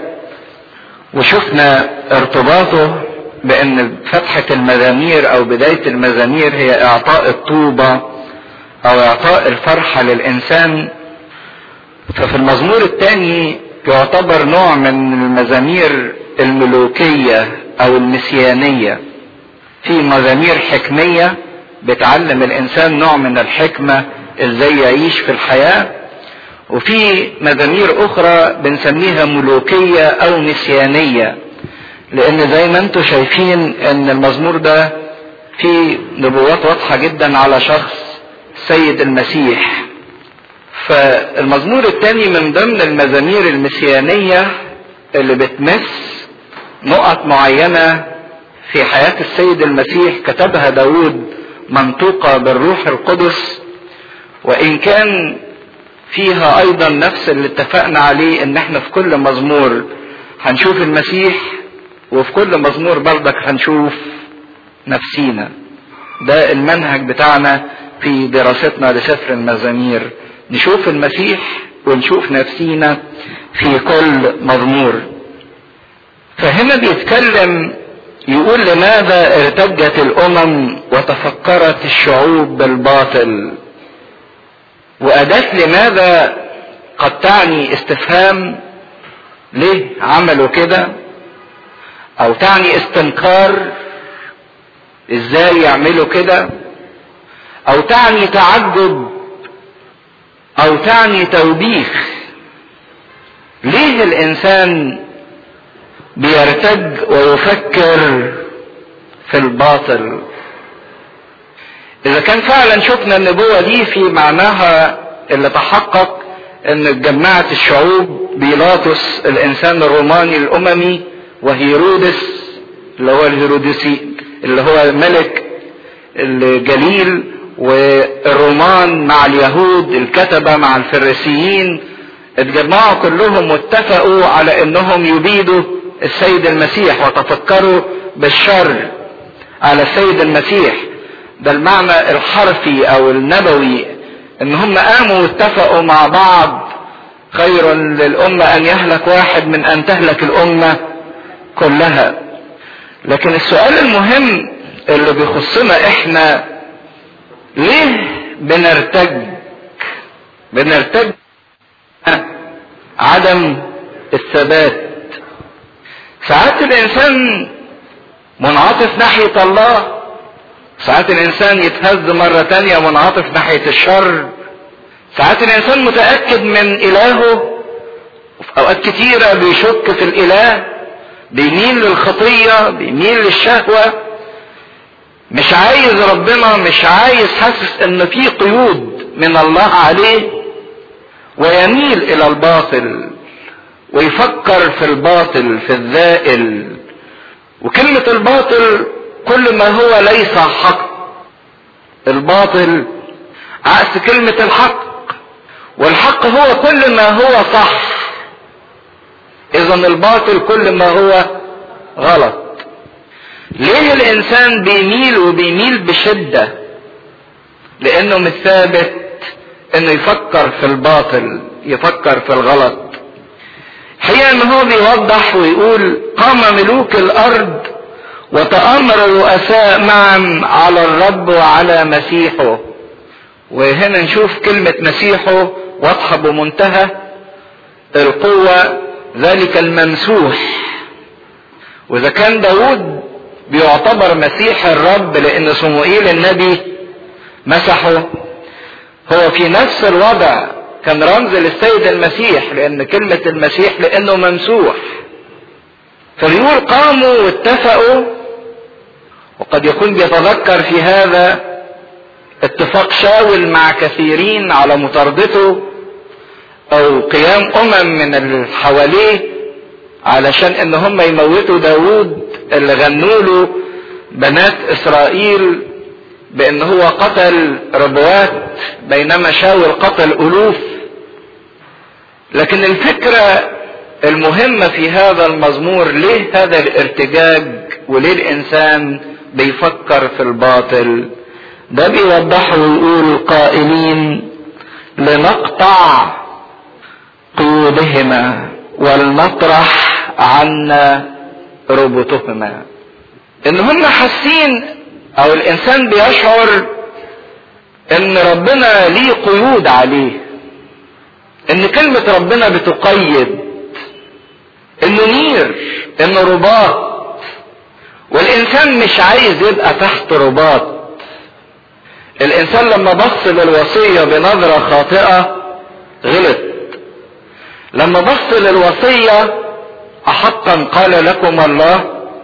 Speaker 1: وشفنا ارتباطه بأن فتحة المزامير أو بداية المزامير هي إعطاء الطوبة أو إعطاء الفرحة للإنسان. ففي المزمور الثاني يعتبر نوع من المزامير الملوكية أو المسيانية. في مزامير حكمية بتعلم الإنسان نوع من الحكمة إزاي يعيش في الحياة، وفي مزامير أخرى بنسميها ملوكية أو مسيانية، لأن زي ما انتم شايفين إن المزمور ده فيه نبوات واضحة جدا على شخص السيد المسيح. فالمزمور الثاني من ضمن المزامير المسيانية اللي بتمس نقط معينة في حياة السيد المسيح، كتبها داود منطوقة بالروح القدس، وإن كان فيها أيضا نفس اللي اتفقنا عليه، إن احنا في كل مزمور هنشوف المسيح، وفي كل مزمور برضك هنشوف نفسينا. ده المنهج بتاعنا في دراستنا لسفر المزامير، نشوف المسيح ونشوف نفسينا في كل مزمور. فهنا بيتكلم يقول: لماذا ارتجت الأمم وتفكرت الشعوب بالباطل؟ وأداة لماذا قد تعني استفهام، ليه عملوا كده؟ أو تعني استنكار، ازاي يعملوا كده؟ أو تعني تعجب، أو تعني توبيخ. ليه الإنسان بيرتج ويفكر في الباطل؟ إذا كان فعلا شفنا النبوة دي في معناها اللي تحقق، إن اتجمعت الشعوب، بيلاطس الإنسان الروماني الأممي، وهيرودس اللي هو الهيرودسي اللي هو ملك الجليل، والرومان مع اليهود الكتبة مع الفريسيين، اتجمعوا كلهم واتفقوا على انهم يبيدوا السيد المسيح، وتفكروا بالشر على السيد المسيح. ده المعنى الحرفي او النبوي، ان هم قاموا واتفقوا مع بعض: خير للأمة ان يهلك واحد من ان تهلك الأمة كلها. لكن السؤال المهم اللي بيخصنا احنا: ليه بنرتج عدم الثبات؟ ساعات الانسان منعطف ناحية الله، ساعات الانسان يتهز مرة تانية منعطف ناحية الشر، ساعات الانسان متأكد من الهه، وفي اوقات كتيرة بيشك في الاله، بيميل للخطية، بيميل للشهوة، مش عايز ربنا، مش عايز، حاسس ان في قيود من الله عليه، ويميل الى الباطل ويفكر في الباطل في الزائل. وكلمة الباطل كل ما هو ليس حق. الباطل عكس كلمة الحق، والحق هو كل ما هو صح. اذا الباطل كل ما هو غلط. ليه الانسان بيميل وبيميل بشدة؟ لانه مش ثابت انه يفكر في الباطل، يفكر في الغلط. حقيقة ان هو بيوضح ويقول قام ملوك الارض وتآمر الرؤساء معا على الرب وعلى مسيحه. وهنا نشوف كلمة مسيحه واضحة بمنتهى القوة، ذلك الممسوح. واذا كان داود بيعتبر مسيح الرب لان صموئيل النبي مسحه، هو في نفس الوضع كان رمز للسيد المسيح، لان كلمة المسيح لانه ممسوح. فبيقول قاموا واتفقوا، وقد يكون بيتذكر في هذا اتفاق شاول مع كثيرين على مطاردته او قيام من اللي حواليه علشان ان هم يموتوا داود اللي غنوا له بنات اسرائيل بان هو قتل ربوات بينما شاول قتل الوف. لكن الفكرة المهمة في هذا المزمور، ليه هذا الارتجاج وليه الانسان بيفكر في الباطل؟ ده بيوضحه ويقول قائلين لنقطع قيودهما ولنطرح عنا ربطهما. ان هم حاسين او الانسان بيشعر ان ربنا ليه قيود عليه، ان كلمة ربنا بتقيد، انه نير، انه رباط. والانسان مش عايز يبقى تحت رباط. الانسان لما بص للوصية بنظرة خاطئة غلط. لما بص للوصية احقا قال لكم الله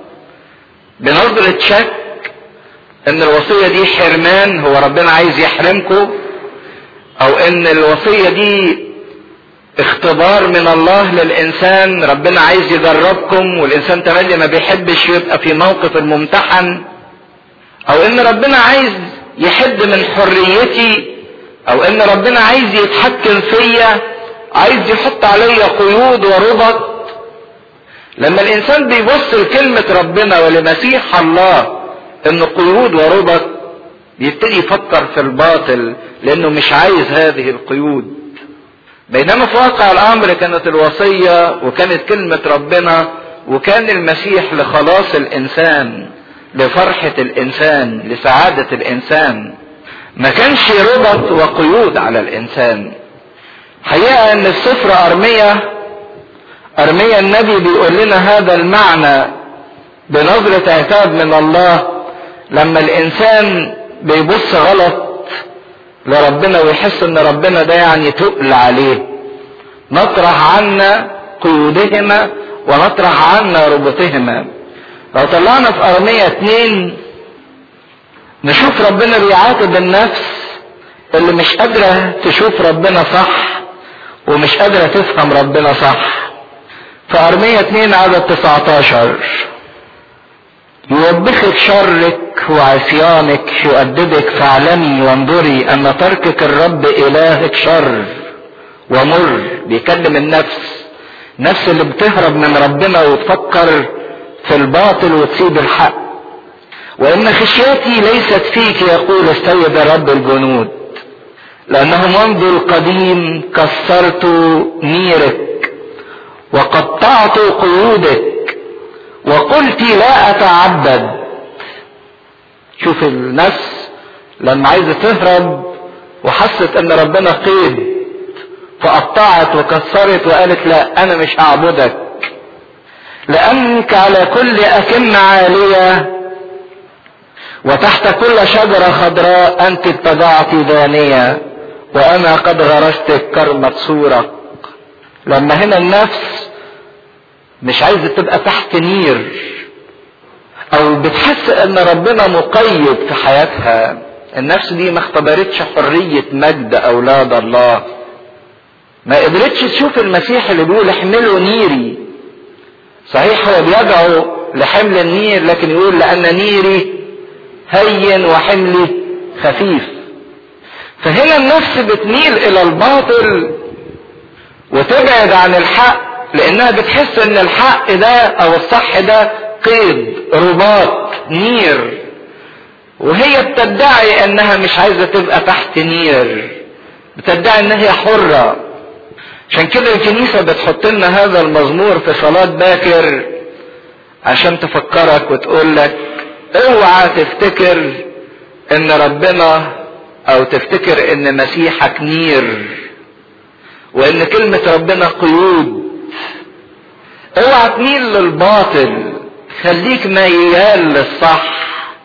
Speaker 1: بنظرة شك ان الوصية دي حرمان، هو ربنا عايز يحرمكم، او ان الوصية دي اختبار من الله للانسان، ربنا عايز يجربكم، والانسان تملي ما بيحبش يبقى في موقف الممتحن، او ان ربنا عايز يحد من حريتي، او ان ربنا عايز يتحكم فيا، عايز يحط عليا قيود وربط. لما الانسان بيبص لكلمة ربنا ولمسيح الله انه قيود وربط، بيبتدي يفكر في الباطل لانه مش عايز هذه القيود. بينما في واقع الامر كانت الوصية وكانت كلمة ربنا وكان المسيح لخلاص الانسان، لفرحة الانسان، لسعادة الانسان، ما كانش ربط وقيود على الانسان. حقيقة ان في سفر ارميا النبي بيقول لنا هذا المعنى بنظرة عتاب من الله لما الانسان بيبص غلط لربنا ويحس ان ربنا ده يعني تقل عليه. نطرح عنا قيودهما ونطرح عنا ربطهما. لو طلعنا في ارميا 2 نشوف ربنا بيعاتب النفس اللي مش قادرة تشوف ربنا صح ومش قادرة تفهم ربنا صح. في ارميا 2 عدد 19 يوبخك شرك وعصيانك يؤدبك، فاعلمي وانظري ان تركك الرب الهك شر ومر. بيكلم النفس اللي بتهرب من ربنا وتفكر في الباطل وتسيب الحق. وان خشيتي ليست فيك يقول السيد رب الجنود، لانه منذ القديم كسرت نيرك وقطعت قيودك وقلت لا اتعبد. شوف النفس لما عايزة تهرب وحست ان ربنا قيد فقطعت وكسرت وقالت لا انا مش هعبدك، لانك على كل اكن عالية وتحت كل شجرة خضراء انت اتبعت دانية وانا قد غرستك كرمة صورك. لما هنا النفس مش عايزة تبقى تحت نير او بتحس ان ربنا مقيد في حياتها، النفس دي ما اختبرتش حرية مجد اولاد الله. ما قدرتش تشوف المسيح اللي بيقول احملوا نيري. صحيح هو بيدعو لحمل النير، لكن يقول لأن نيري هين وحملي خفيف. فهنا النفس بتميل إلى الباطل وتبعد عن الحق، لأنها بتحس إن الحق ده أو الصح ده قيد، رباط، نير، وهي بتدعي إنها مش عايزة تبقى تحت نير، بتدعي إن هي حرة. عشان كده الكنيسة بتحط لنا هذا المزمور في صلاة باكر عشان تفكرك وتقول لك اوعى تفتكر ان ربنا او تفتكر ان مسيحك نير وان كلمة ربنا قيود. اوعى تميل للباطل، خليك ميال للصح.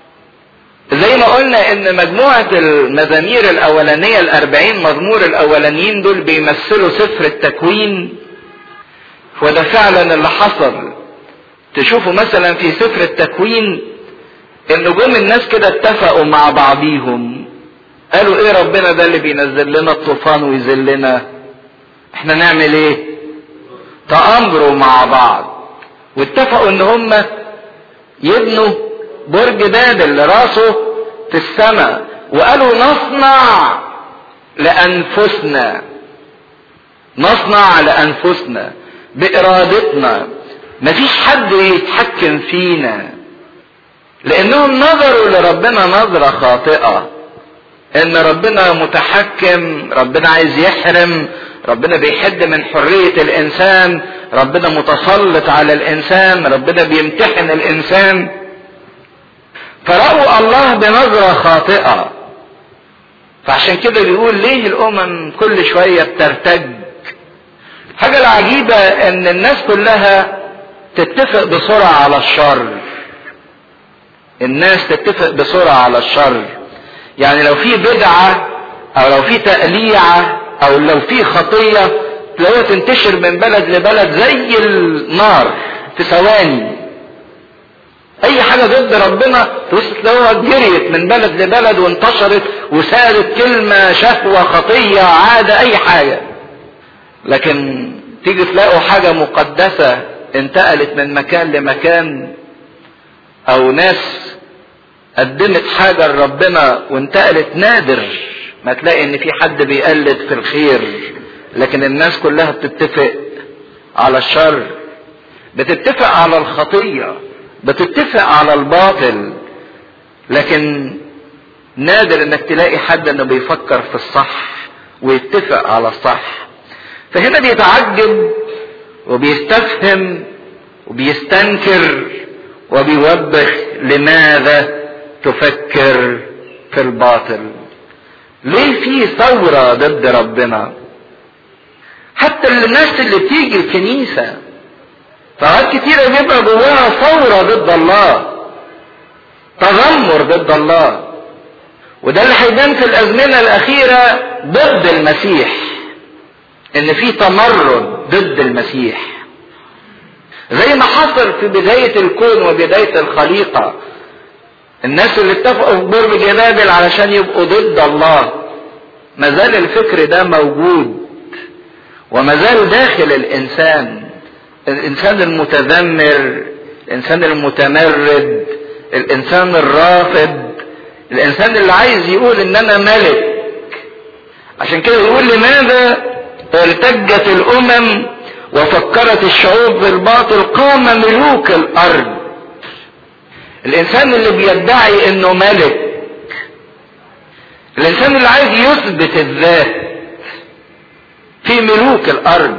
Speaker 1: زي ما قلنا ان مجموعة المزامير الاولانية 40 مزمور الاولانيين دول بيمثلوا سفر التكوين، وده فعلا اللي حصل. تشوفوا مثلا في سفر التكوين ان جم الناس كده اتفقوا مع بعضيهم، قالوا ايه ربنا ده اللي بينزل لنا الطوفان ويذلنا، احنا نعمل ايه؟ تآمروا مع بعض واتفقوا ان هم يبنوا برج بابل راسه في السماء، وقالوا نصنع لأنفسنا، نصنع لأنفسنا بإرادتنا، مفيش حد يتحكم فينا. لأنهم نظروا لربنا نظرة خاطئة، إن ربنا متحكم، ربنا عايز يحرم، ربنا بيحد من حرية الإنسان، ربنا متسلط على الإنسان، ربنا بيمتحن الإنسان. فرأوا الله بنظرة خاطئة. فعشان كده بيقول ليه الأمم كل شوية بترتج. حاجة العجيبة إن الناس كلها تتفق بسرعة على الشر. الناس تتفق بسرعة على الشر. يعني لو في بدعة أو لو في تقليعة أو لو في خطية تلاقيها تنتشر من بلد لبلد زي النار في ثواني. اي حاجة ضد ربنا تلاقوها جريت من بلد لبلد وانتشرت وسادت، كلمة، شهوة، خطية، عادة، اي حاجة. لكن تيجي تلاقوا حاجة مقدسة انتقلت من مكان لمكان، او ناس قدمت حاجة لربنا وانتقلت، نادر ما تلاقي ان في حد بيقلد في الخير، لكن الناس كلها بتتفق على الشر، بتتفق على الخطية، بتتفق على الباطل. لكن نادر انك تلاقي حد انه بيفكر في الصح ويتفق على الصح. فهنا بيتعجب وبيستفهم وبيستنكر وبيوبخ، لماذا تفكر في الباطل؟ ليه في ثورة ضد ربنا؟ حتى الناس اللي بتيجي الكنيسة فأوقات كتيرة بيبقى جواها ثورة ضد الله، تذمر ضد الله. وده اللي هيبان في الأزمنة الأخيرة ضد المسيح، إن في تمرد ضد المسيح، زي ما حصل في بداية الكون وبداية الخليقة. الناس اللي اتفقوا في برج بابل علشان يبقوا ضد الله، ما زال الفكر ده موجود وما زال داخل الإنسان. الإنسان المتذمر، الإنسان المتمرد، الإنسان الرافض، الإنسان اللي عايز يقول إن أنا ملك. عشان كده يقول لماذا ارتجت الأمم وفكرت الشعوب بالباطل، قام ملوك الأرض. الإنسان اللي بيدعي إنه ملك، الإنسان اللي عايز يثبت الذات، في ملوك الأرض.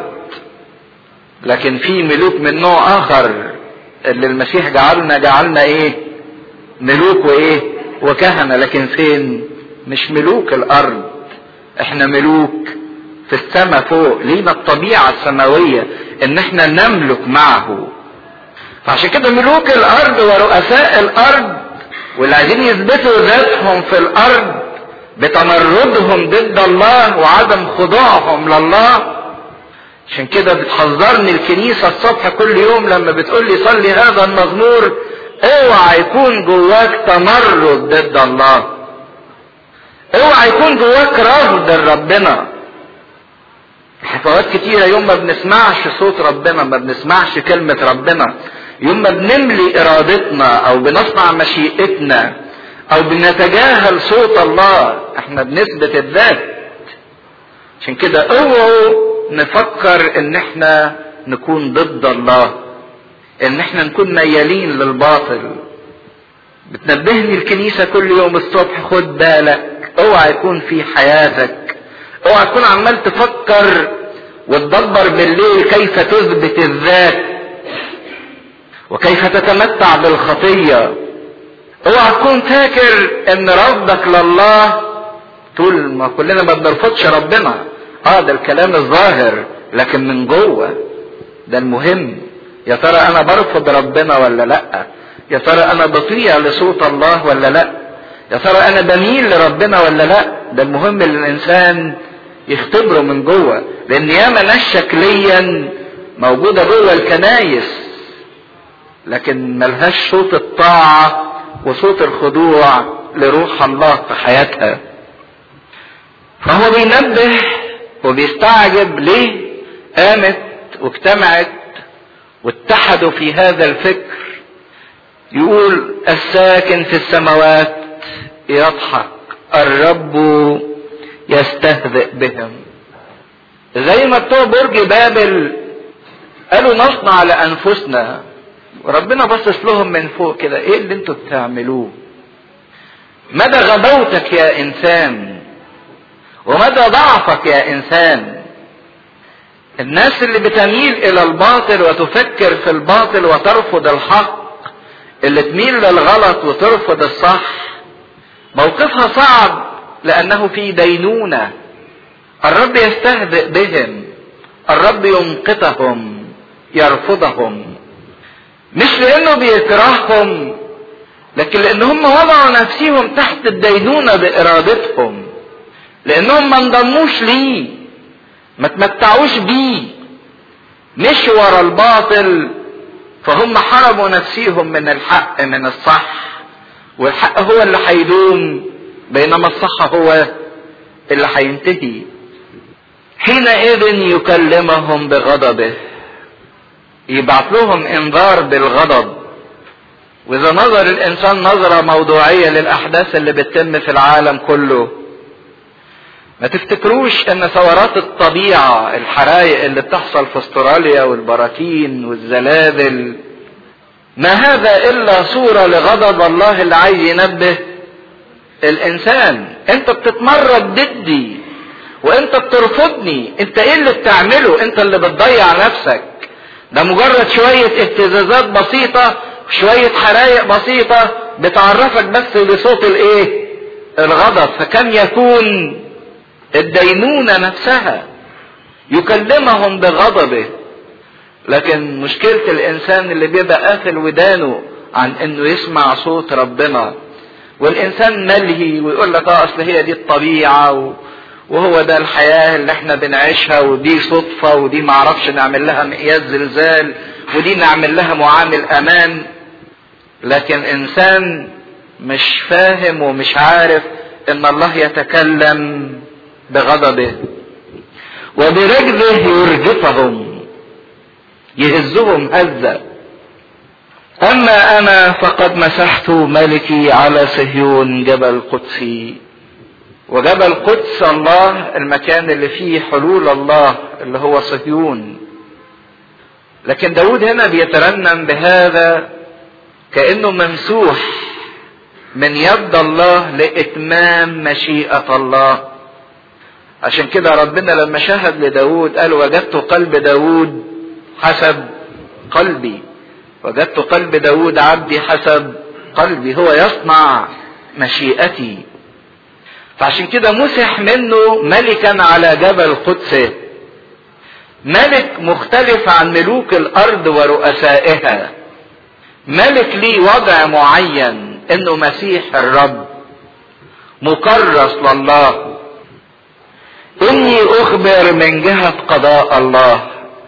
Speaker 1: لكن في ملوك من نوع آخر اللي المسيح جعلنا إيه؟ ملوك وإيه؟ وكهنة. لكن فين؟ مش ملوك الأرض، إحنا ملوك في السماء فوق، لينا الطبيعة السماوية إن إحنا نملك معه. فعشان كده ملوك الأرض ورؤساء الأرض واللي عايزين يثبتوا ذاتهم في الأرض بتمردهم ضد الله وعدم خضوعهم لله. عشان كده بتحذرني الكنيسة الصبح كل يوم لما بتقول لي صلي هذا المزمور، اوعى يكون جواك تمرد ضد الله، اوعى يكون جواك رفض لربنا. فوات كتيرة يوم ما بنسمعش صوت ربنا، ما بنسمعش كلمة ربنا، يوم ما بنملي ارادتنا او بنصنع مشيئتنا او بنتجاهل صوت الله، احنا بنثبت الذات. عشان كده اوعوا نفكر ان احنا نكون ضد الله، ان احنا نكون ميالين للباطل. بتنبهني الكنيسة كل يوم الصبح، خد بالك، اوعى يكون في حياتك، اوعى تكون عمال تفكر وتدبر بالليل كيف تثبت الذات وكيف تتمتع بالخطية. اوعى تكون فاكر ان رفضك لله، طول ما كلنا ما بنرفضش ربنا، ده الكلام الظاهر، لكن من جوه ده المهم. يا ترى انا برفض ربنا ولا لا؟ يا ترى انا بطيع لصوت الله ولا لا؟ يا ترى انا بميل لربنا ولا لا؟ ده المهم اللي الانسان يختبره من جوه، لان ياما ناس شكليا موجودة جوه الكنايس لكن ملهاش صوت الطاعة وصوت الخضوع لروح الله في حياتها. فهو بينبه وبيستعجب ليه قامت واجتمعت واتحدوا في هذا الفكر. يقول الساكن في السماوات يضحك، الرب يستهزئ بهم. زي ما بتوع برج بابل قالوا نصنع لأنفسنا، وربنا بصص لهم من فوق كده، ايه اللي انتوا بتعملوه؟ مدى غباوتك يا انسان، ومدى ضعفك يا انسان. الناس اللي بتميل الى الباطل وتفكر في الباطل وترفض الحق، اللي تميل للغلط وترفض الصح، موقفها صعب لانه في دينونة. الرب يستهزئ بهم، الرب يمقتهم، يرفضهم، مش لانه بيكرههم، لكن لانهم وضعوا نفسهم تحت الدينونة بارادتهم، لانهم ما انضموش ليه، ما تمتعوش بيه، مش ورا الباطل، فهم حرموا نفسهم من الحق، من الصح، والحق هو اللي هيدوم بينما الصح هو اللي هينتهي. حينئذ يكلمهم بغضبه، يبعث لهم انذار بالغضب. واذا نظر الانسان نظرة موضوعية للاحداث اللي بتتم في العالم كله، ما تفتكروش ان ثورات الطبيعة، الحرايق اللي بتحصل في استراليا والبراكين والزلازل، ما هذا الا صورة لغضب الله اللي عايز ينبه الانسان. انت بتتمرد ضدي وانت بترفضني، انت ايه اللي بتعمله؟ انت اللي بتضيع نفسك. ده مجرد شوية اهتزازات بسيطة، شوية حرايق بسيطة بتعرفك بس لصوت الايه؟ الغضب. فكم يكون الدينونة نفسها. يكلمهم بغضبه. لكن مشكلة الانسان اللي بيبقى قافل ودانه عن انه يسمع صوت ربنا، والانسان ملهي ويقول لك اصل هي دي الطبيعة وهو ده الحياة اللي احنا بنعيشها، ودي صدفة، ودي معرفش نعمل لها مقياس زلزال، ودي نعمل لها معامل امان. لكن انسان مش فاهم ومش عارف ان الله يتكلم بغضبه وبرجله يرجفهم، يهزهم هزة. اما انا فقد مسحت ملكي على صهيون جبل قدسي. وجبل قدس الله المكان اللي فيه حلول الله اللي هو صهيون. لكن داود هنا بيترنم بهذا كأنه ممسوح من يد الله لإتمام مشيئة الله. عشان كده ربنا لما شهد لداود قال وجدت قلب داود حسب قلبي، وجدت قلب داود عبدي حسب قلبي، هو يصنع مشيئتي. فعشان كده مسح منه ملكا على جبل قدسه، ملك مختلف عن ملوك الارض ورؤسائها، ملك ليه وضع معين انه مسيح الرب مكرس لله. اني اخبر من جهة قضاء الله،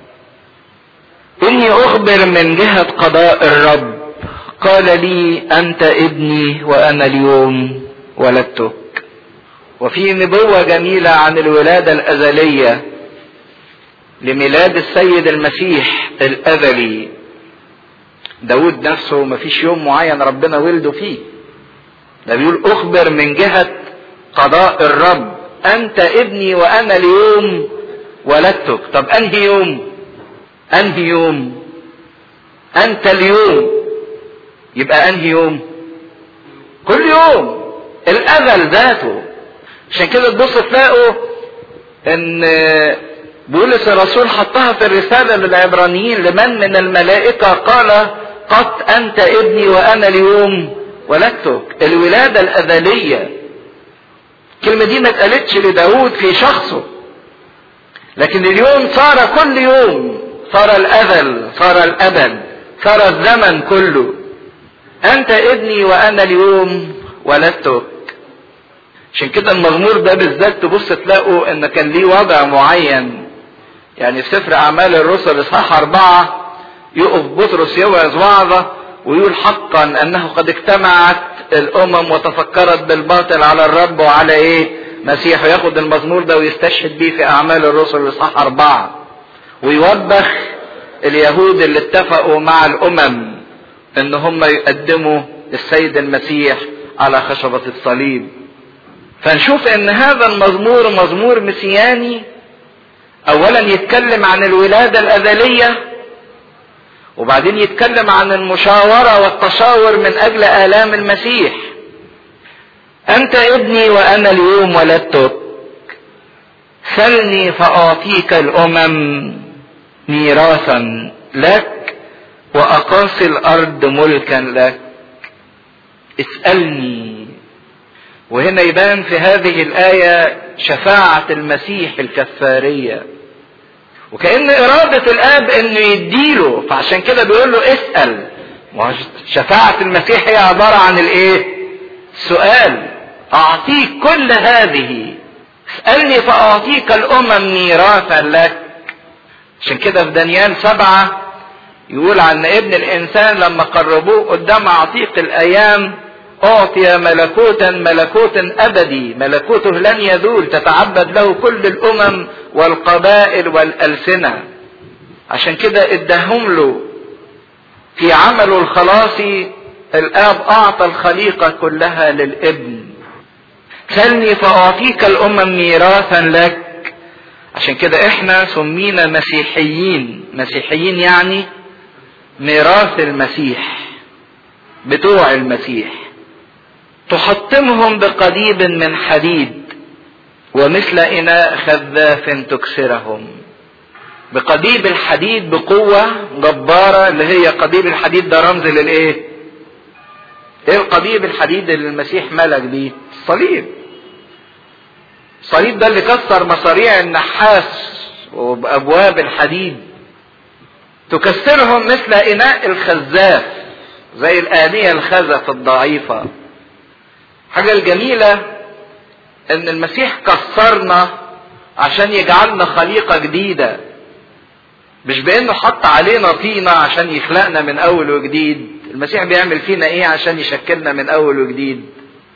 Speaker 1: اني اخبر من جهة قضاء الرب، قال لي انت ابني وانا اليوم ولدتك. وفي نبوة جميلة عن الولادة الازلية لميلاد السيد المسيح الأزلي. داود نفسه مفيش يوم معين ربنا ولده فيه، ده بيقول أخبر من جهة قضاء الرب أنت ابني وأنا اليوم ولدتك. طب أنهي يوم؟ أنهي يوم؟ أنت اليوم، يبقى أنهي يوم؟ كل يوم، الأزل ذاته. عشان كده تبص تلاقوا ان بولس الرسول حطها في الرسالة للعبرانيين لمن من الملائكة قال قد أنت ابني وأنا اليوم ولدتك. الولادة الأزلية. الكلمة دي ما اتقالتش لداود في شخصه، لكن اليوم صار كل يوم، صار الأزل، صار الأبد، صار الزمن كله. أنت ابني وأنا اليوم ولدتك. عشان كده المزمور ده بالذات تبص تلاقوا ان كان ليه وضع معين. يعني في سفر اعمال الرسل اصحاح 4 يقف بطرس يوعظ وعظه ويقول حقا انه قد اجتمعت الامم وتفكرت بالباطل على الرب وعلى ايه؟ مسيح. وياخد المزمور ده ويستشهد بيه في اعمال الرسل اصحاح 4 ويوبخ اليهود اللي اتفقوا مع الامم ان هم يقدموا السيد المسيح على خشبة الصليب. فنشوف ان هذا المزمور مزمور مسياني. اولا يتكلم عن الولادة الازلية، وبعدين يتكلم عن المشاورة والتشاور من اجل الام المسيح. انت ابني وانا اليوم ولدتك، سلني فاعطيك الامم ميراثا لك واقاصي الارض ملكا لك. اسألني. وهنا يبان في هذه الآية شفاعة المسيح الكفارية، وكأن إرادة الآب إنه يديله، فعشان كده بيقول له اسأل. شفاعة المسيح هي عبارة عن الإيه؟ سؤال. أعطيك كل هذه، اسألني فأعطيك الأمم ميراثا لك. عشان كده في دانيال 7 يقول عن ابن الإنسان لما قربوه قدام عتيق الأيام أعطي ملكوت أبدي، ملكوته لن يزول، تتعبد له كل الأمم والقبائل والألسنة. عشان كده ادهم له في عمله الخلاصي. الآب أعطى الخليقة كلها للابن. سلني فأعطيك الأمم ميراثا لك. عشان كده احنا سمينا مسيحيين. مسيحيين يعني ميراث المسيح، بتوع المسيح. تحطمهم بقضيب من حديد ومثل إناء خذاف تكسرهم. بقضيب الحديد بقوة جبارة، اللي هي قضيب الحديد ده رمز للايه؟ ايه القضيب الحديد اللي المسيح ملك بيه؟ الصليب. الصليب ده اللي كسر مصاريع النحاس وبأبواب الحديد. تكسرهم مثل إناء الخزاف، زي الآنية الخزف الضعيفة. حاجة الجميلة ان المسيح كسرنا عشان يجعلنا خليقة جديدة، مش بانه حط علينا طينة عشان يخلقنا من اول وجديد. المسيح بيعمل فينا ايه عشان يشكلنا من اول وجديد؟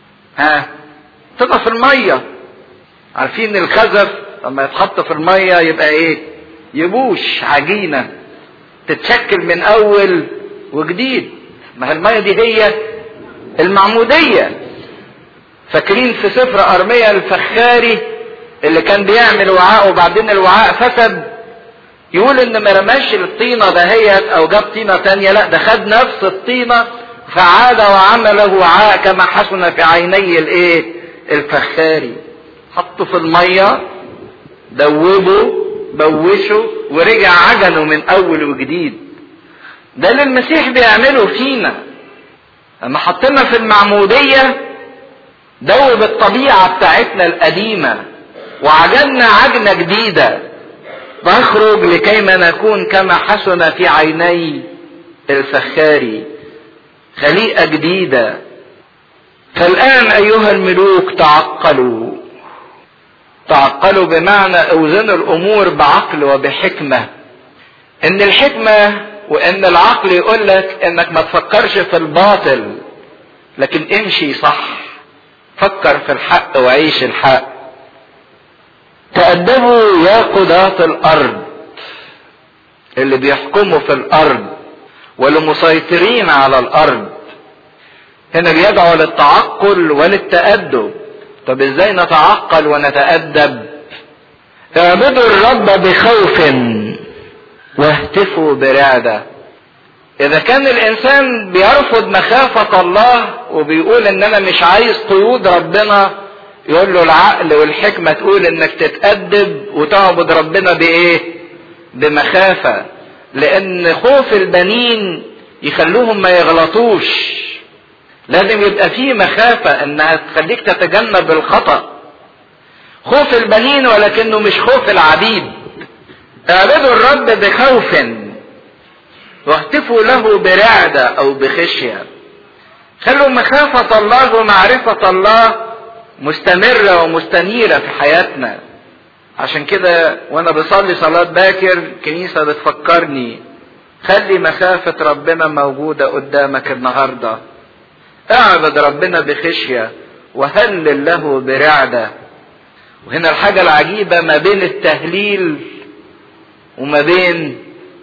Speaker 1: تبقى في المية. عارفين الخزف لما يتحط في المية يبقى ايه؟ يبوش، عجينة تتشكل من اول وجديد. ما المية دي هي المعمودية. فاكرين في سفر أرميا الفخاري اللي كان بيعمل وعاء وبعدين الوعاء فسد؟ يقول ان ما رماش الطينة دهيت او جاب طينة تانية، لا ده خد نفس الطينة فعاد وعمله وعاء كما حسن في عيني الايه؟ الفخاري. حطه في المية، دوبه، بوشه، ورجع عجنه من اول وجديد. ده اللي المسيح بيعمله فينا. لما حطنا في المعمودية دوب الطبيعة بتاعتنا القديمة وعجلنا عجنة جديدة، نخرج لكيما نكون كما حسن في عيني الفخاري، خليقة جديدة. فالآن أيها الملوك تعقلوا. تعقلوا بمعنى اوزنوا الأمور بعقل وبحكمة. إن الحكمة وإن العقل يقول لك إنك ما تفكرش في الباطل، لكن امشي صح، فكر في الحق وعيش الحق. تأدبوا يا قضاة الأرض. اللي بيحكموا في الارض والمسيطرين على الارض. هنا بيدعو للتعقل وللتأدب. طب ازاي نتعقل ونتأدب؟ اعبدوا الرب بخوف واهتفوا برعدة. اذا كان الانسان بيرفض مخافة الله وبيقول ان انا مش عايز قيود ربنا، يقول له العقل والحكمة تقول انك تتأدب وتعبد ربنا بايه؟ بمخافة. لان خوف البنين يخلوهم ما يغلطوش. لازم يبقى فيه مخافة انها تخليك تتجنب الخطأ. خوف البنين ولكنه مش خوف العبيد. اعبدوا الرب بخوف واهتفوا له برعدة او بخشية. خلوا مخافة الله ومعرفة الله مستمرة ومستنيرة في حياتنا. عشان كده وانا بصلي صلاة باكر الكنيسة بتفكرني خلي مخافة ربنا موجودة قدامك النهاردة. اعبد ربنا بخشية وهلل له برعدة. وهنا الحاجة العجيبة ما بين التهليل وما بين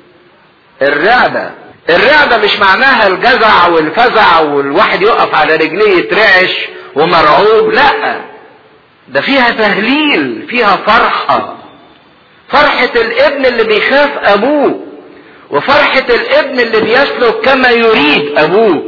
Speaker 1: الرعدة. الرعدة مش معناها الجزع والفزع والواحد يقف على رجليه يترعش ومرعوب، لا، ده فيها تهليل، فيها فرحة. فرحة الابن اللي بيخاف ابوه، وفرحة الابن اللي بيسلك كما يريد ابوه،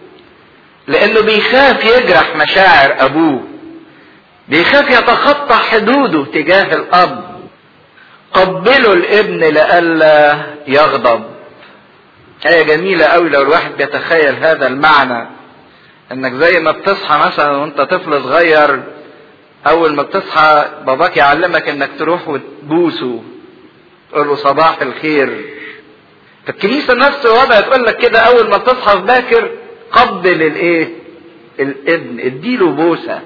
Speaker 1: لانه بيخاف يجرح مشاعر ابوه، بيخاف يتخطى حدوده تجاه الاب. قبلوا الابن لئلا يغضب. آية جميلة قوي لو الواحد بيتخيل هذا المعنى، انك زي ما بتصحى مثلا وانت طفل صغير، اول ما بتصحى باباك يعلمك انك تروح وتبوسه تقول له صباح الخير. فالكنيسة نفس الوضع تقول لك كده اول ما بتصحى باكر قبل الايه؟ الابن، اديله بوسة.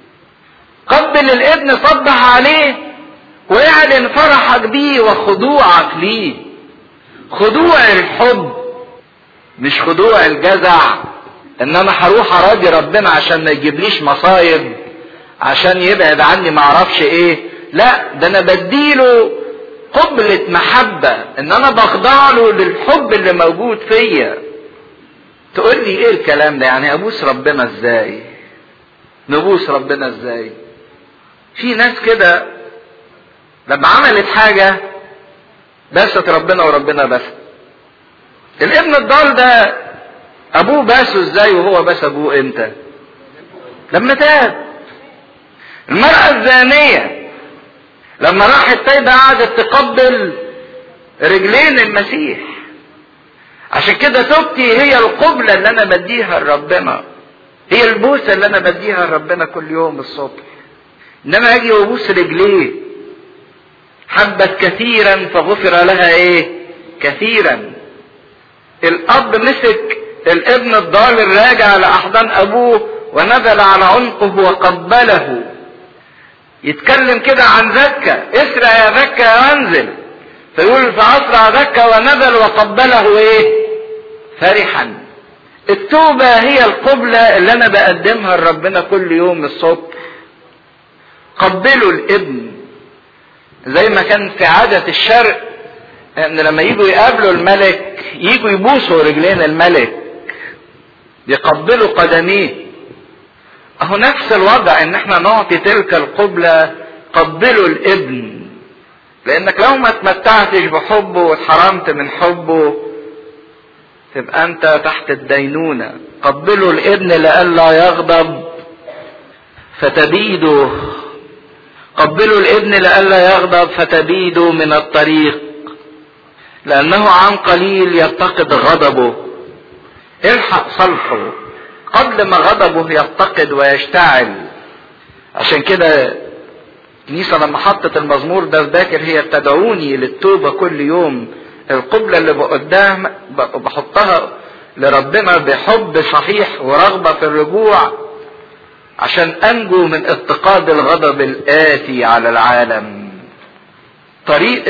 Speaker 1: قبل الابن، صبح عليه واعلن فرحك بيه وخضوعك ليه. خضوع الحب مش خضوع الجزع، ان انا هروح اراضي ربنا عشان ما يجيبليش مصايب، عشان يبعد عني معرفش ايه. لا، ده انا بديله قبلة محبة، ان انا بخضع له للحب اللي موجود فيا. تقول لي ايه الكلام ده؟ يعني ابوس ربنا ازاي؟ نبوس ربنا ازاي؟ في ناس كده لما عملت حاجة باست ربنا وربنا باست. الابن الضال ده ابوه باسه ازاي وهو باس ابوه امتى؟ لما تاب. المرأة الزانية لما راحت تايبة قعدت تقبل رجلين المسيح. عشان كده توبتي هي القبلة اللي انا بديها لربنا، هي البوسة اللي انا بديها لربنا كل يوم الصبح. انما اجي وابوس رجليه. حبت كثيرا فغفر لها ايه؟ كثيرا. الاب مسك الابن الضال الراجع لاحضان ابوه ونزل على عنقه وقبله. يتكلم كده عن زكا، اسرع يا زكا وانزل، فيقول فاسرع زكا ونزل وقبله ايه؟ فرحا. التوبة هي القبلة اللي انا بقدمها لربنا كل يوم الصبح. قبلوا الابن زي ما كان في عادة الشرق، ان لما يجوا يقابلوا الملك يجوا يبوسوا رجلين الملك، يقبلوا قدميه. اهو نفس الوضع ان احنا نعطي تلك القبلة. قبلوا الابن، لانك لو ما تمتعتش بحبه واتحرمت من حبه تبقى انت تحت الدينونة. قبلوا الابن لئلا يغضب فتبيدوا. قبلوا الابن لئلا يغضب فتبيدوا من الطريق، لانه عن قليل يفتقد غضبه. الحق صلحه قبل ما غضبه يفتقد ويشتعل. عشان كده الكنيسة لما حطت المزمور ده في باكر هي بتدعوني للتوبة كل يوم. القبلة اللي بقدام بحطها لربنا بحب صحيح ورغبة في الرجوع، عشان انجو من افتقاد الغضب الآتي على العالم. طريق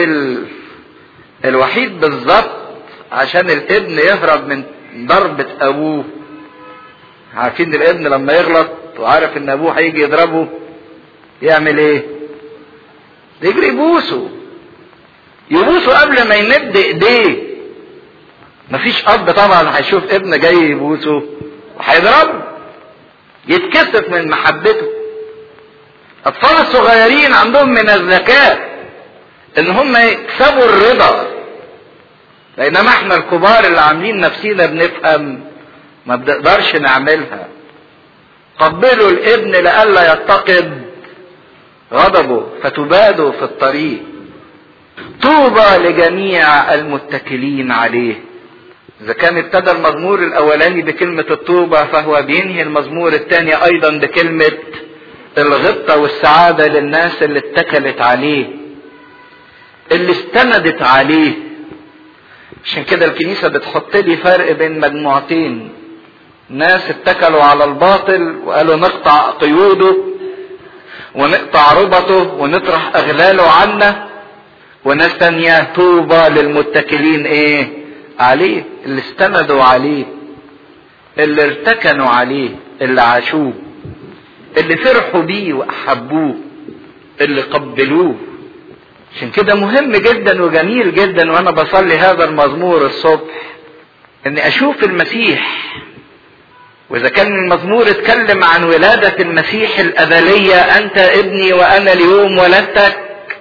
Speaker 1: الوحيد بالظبط عشان الابن يهرب من ضربة ابوه. عارفين الابن لما يغلط وعارف ان ابوه هيجي يضربه يعمل ايه؟ يجري يبوسه يبوسه قبل ما يمد ايديه. مفيش اب طبعا هيشوف ابن جاي يبوسه وهيضربه، يتكسف من محبته. اطفال الصغيرين عندهم من الذكاء ان هم يكسبوا الرضا، بينما احنا الكبار اللي عاملين نفسينا بنفهم ما بنقدرش نعملها. قبلوا الابن لئلا يتقد غضبه فتبادوا في الطريق. طوبى لجميع المتكلين عليه. اذا كان ابتدى المزمور الاولاني بكلمة الطوبى، فهو بينهي المزمور الثاني ايضا بكلمة الغبطة والسعادة للناس اللي اتكلت عليه، اللي استندت عليه. عشان كده الكنيسة بتحط لي فرق بين مجموعتين: ناس اتكلوا على الباطل وقالوا نقطع قيوده ونقطع ربطه ونطرح اغلاله عنا، وناس تانية طوبى للمتكلين عليه، اللي استندوا عليه، اللي ارتكنوا عليه، اللي عاشوه، اللي فرحوا بيه واحبوه، اللي قبلوه. عشان كده مهم جدا وجميل جدا وانا بصلي هذا المزمور الصبح اني اشوف المسيح. واذا كان المزمور اتكلم عن ولادة المسيح الازلية، انت ابني وانا اليوم ولدتك،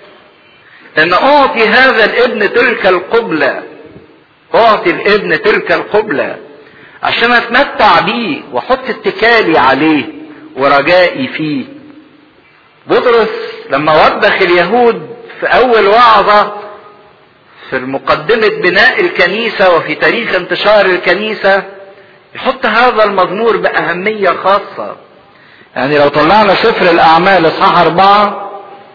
Speaker 1: ان اعطي هذا الابن تلك القبلة، اعطي الابن تلك القبلة عشان اتمتع بيه واحط اتكالي عليه ورجائي فيه. بطرس لما وبخ اليهود في اول وعظة في مقدمة بناء الكنيسة وفي تاريخ انتشار الكنيسة، يحط هذا المزمور بأهمية خاصة. يعني لو طلعنا سفر الأعمال اصحاح 4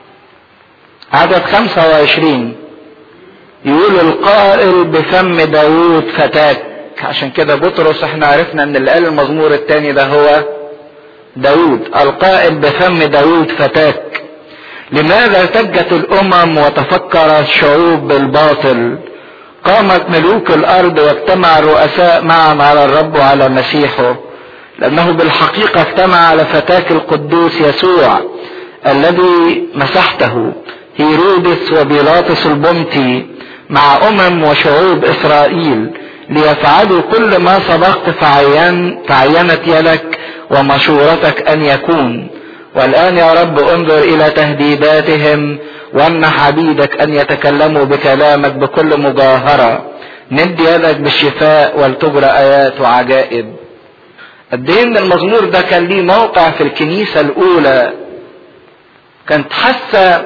Speaker 1: عدد 25 يقول القائل بفم داوود فتاك. عشان كده بطرس احنا عرفنا ان اللي قال المزمور الثاني ده هو داوود، القائل بفم داوود فتاك. لماذا ارتجت الامم وتفكر الشعوب بالباطل؟ قامت ملوك الارض واجتمع الرؤساء معا على الرب وعلى مسيحه، لانه بالحقيقة اجتمع على فتاك القدوس يسوع الذي مسحته هيرودس وبيلاطس البنطي مع وشعوب اسرائيل، ليفعلوا كل ما سبقت فعينت يدك ومشورتك ان يكون. والآن يا رب انظر إلى تهديداتهم وامنح عبيدك أن يتكلموا بكلامك بكل مجاهرة. مد يدك بالشفاء ولتجرى آيات وعجائب. قد ايه ان المزمور ده كان ليه موقع في الكنيسة الأولى، كانت حاسة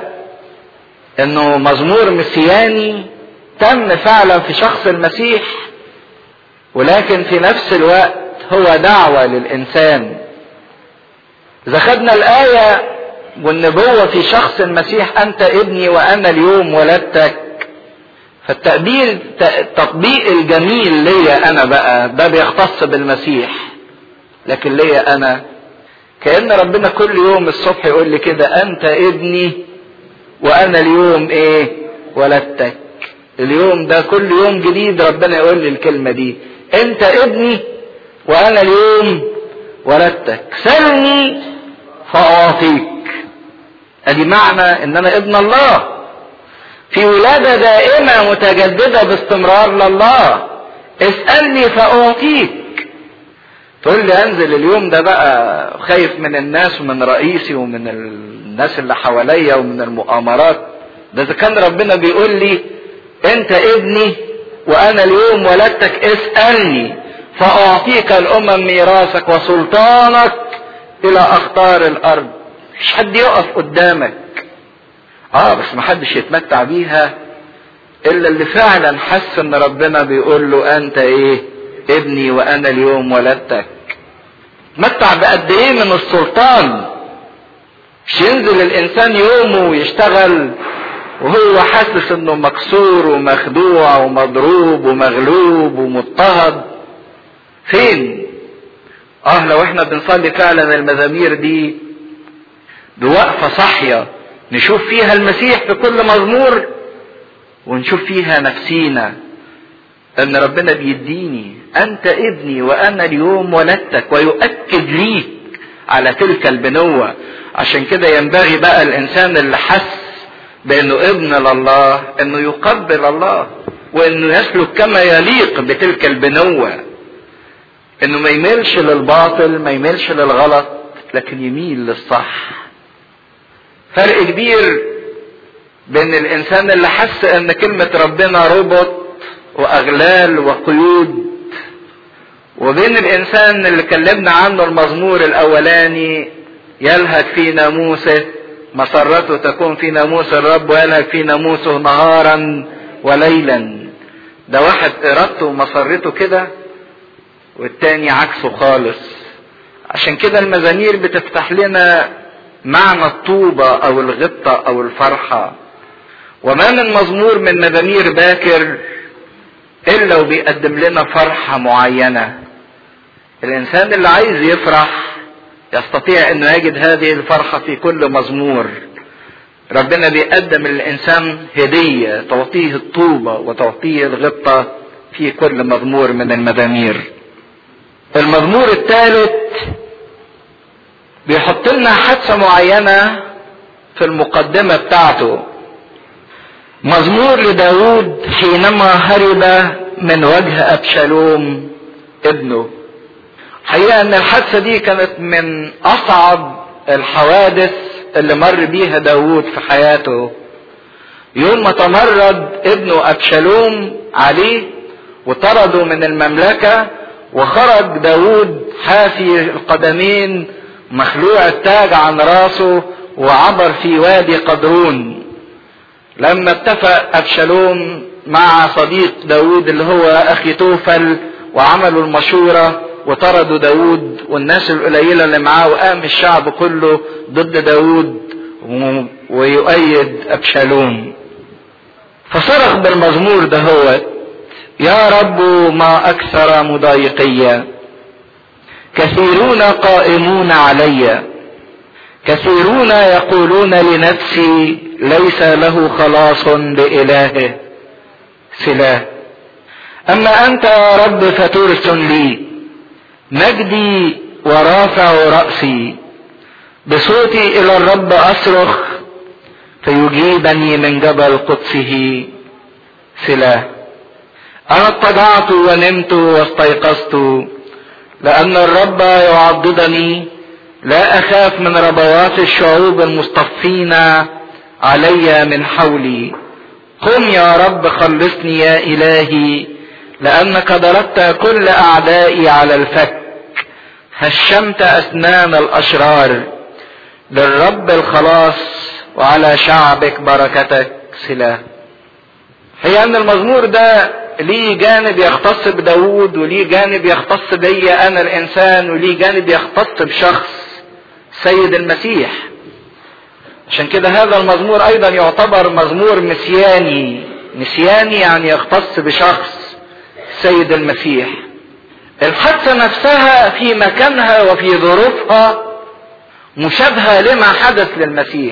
Speaker 1: انه مزمور مسياني تم فعلا في شخص المسيح، ولكن في نفس الوقت هو دعوة للإنسان. إذا خدنا الآية والنبوة في شخص المسيح أنت ابني وأنا اليوم ولدتك، فالتقبيل التطبيق الجميل ليا أنا بقى ده بيختص بالمسيح، لكن ليا أنا كأن ربنا كل يوم الصبح يقول لي كده أنت ابني وأنا اليوم ولدتك. اليوم ده كل يوم جديد ربنا يقول لي الكلمة دي، أنت ابني وأنا اليوم ولدتك، سلني فأعطيك. ادي معنى ان انا ابن الله في ولادة دائمة متجددة باستمرار لله. اسألني فأعطيك. تقول لي انزل اليوم ده بقى خايف من الناس ومن رئيسي ومن الناس اللي حواليا ومن المؤامرات، ده اذا كان ربنا بيقول لي انت ابني وانا اليوم ولدتك اسألني فأعطيك الامم ميراثك وسلطانك الى اقطار الارض. مش حد يقف قدامك، بس ما حدش يتمتع بيها الا اللي فعلا حس ان ربنا بيقول له انت ابني وانا اليوم ولدتك. تمتع بقد ايه من السلطان. مش ينزل الانسان يومه ويشتغل وهو حاسس انه مكسور ومخدوع ومضروب ومغلوب ومضطهد. فين؟ لو احنا بنصلي فعلا المزامير دي بوقفة صحية نشوف فيها المسيح في كل مزمور، ونشوف فيها نفسينا ان ربنا بيديني انت ابني وانا اليوم ولدتك، ويؤكد ليك على تلك البنوة. عشان كده ينبغي بقى الانسان اللي حس بانه ابن لله انه يقبل الله، وانه يسلك كما يليق بتلك البنوة، انه ما يميلش للباطل، ما يميلش للغلط، لكن يميل للصح. فرق كبير بين الانسان اللي حس ان كلمة ربنا ربط واغلال وقيود، وبين الانسان اللي كلمنا عنه المزمور الاولاني، يلهج في ناموسه، مسرته تكون في ناموس الرب ويلهج في ناموسه نهارا وليلا. ده واحد ارادته ومسرته كده، والتاني عكسه خالص. عشان كده المزامير بتفتح لنا معنى الطوبة او الغبطة او الفرحة. وما من مزمور من مزامير باكر الا وبيقدم لنا فرحة معينة. الانسان اللي عايز يفرح يستطيع انه يجد هذه الفرحة في كل مزمور. ربنا بيقدم للانسان هدية تعطيه الطوبة وتعطيه الغبطة في كل مزمور من المزامير. المزمور الثالث بيحط لنا حادثة معينة في المقدمة بتاعته. مزمور لداود حينما هرب من وجه أبشالوم ابنه. حقيقة ان الحادثة دي كانت من اصعب الحوادث اللي مر بيها داود في حياته. يوم ما تمرد ابنه أبشالوم عليه وطرده من المملكة، وخرج داود حافي القدمين مخلوع التاج عن راسه وعبر في وادي قدرون. لما اتفق أبشالوم مع صديق داود اللي هو أخي توفل وعملوا المشورة وطردوا داود والناس القليلة اللي معاه، وقام الشعب كله ضد داود ويؤيد أبشالوم. فصرخ بالمزمور ده هو: يا رب ما أكثر مضايقي، كثيرون قائمون علي، كثيرون يقولون لنفسي ليس له خلاص بإلهه سلاه. أما أنت يا رب فترس لي، مجدي ورافع رأسي، بصوتي إلى الرب أصرخ فيجيبني من جبل قدسه سلاه. أنا اضطجعت ونمت واستيقظت، لأن الرب يعضدني، لا أخاف من ربوات الشعوب المصطفين علي من حولي. قم يا رب خلصني يا إلهي، لأنك ضربت كل أعدائي على الفك، هشمت أسنان الأشرار. للرب الخلاص وعلى شعبك بركتك سلاه. هي أن المزمور ده ليه جانب يختص بداود، وليه جانب يختص بي أنا الإنسان، وليه جانب يختص بشخص سيد المسيح. عشان كده هذا المزمور أيضا يعتبر مزمور مسياني. مسياني يعني يختص بشخص سيد المسيح. الحادثة نفسها في مكانها وفي ظروفها مشابهة لما حدث للمسيح.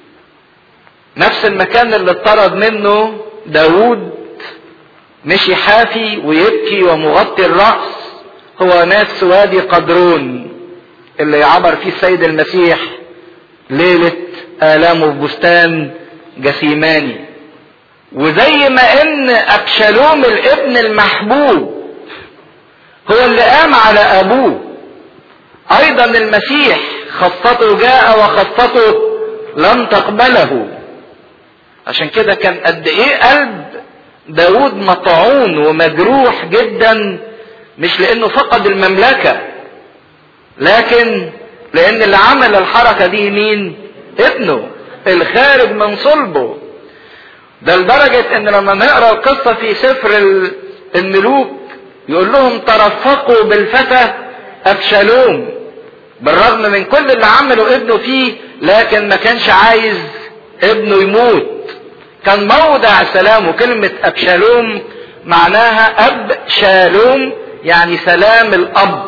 Speaker 1: نفس المكان اللي اطرد منه داود، مشي حافي ويبكي ومغطي الرأس، هو نفس وادي قدرون اللي عبر فيه السيد المسيح ليلة آلامه في بستان جثيماني. وزي ما ان أبشالوم الابن المحبوب هو اللي قام على ابوه، ايضا المسيح خطته جاء وخطته لم تقبله. عشان كده كان قد ايه قلب داود مطعون ومجروح جدا، مش لانه فقد المملكة، لكن لان اللي عمل الحركة دي مين؟ ابنه الخارج من صلبه. ده لدرجة ان لما نقرأ القصة في سفر الملوك يقول لهم ترفقوا بالفتى أبشالوم، بالرغم من كل اللي عمله ابنه فيه، لكن ما كانش عايز ابنه يموت. كان موضع سلام. وكلمة أبشالوم معناها أب شالوم، يعني سلام الأب.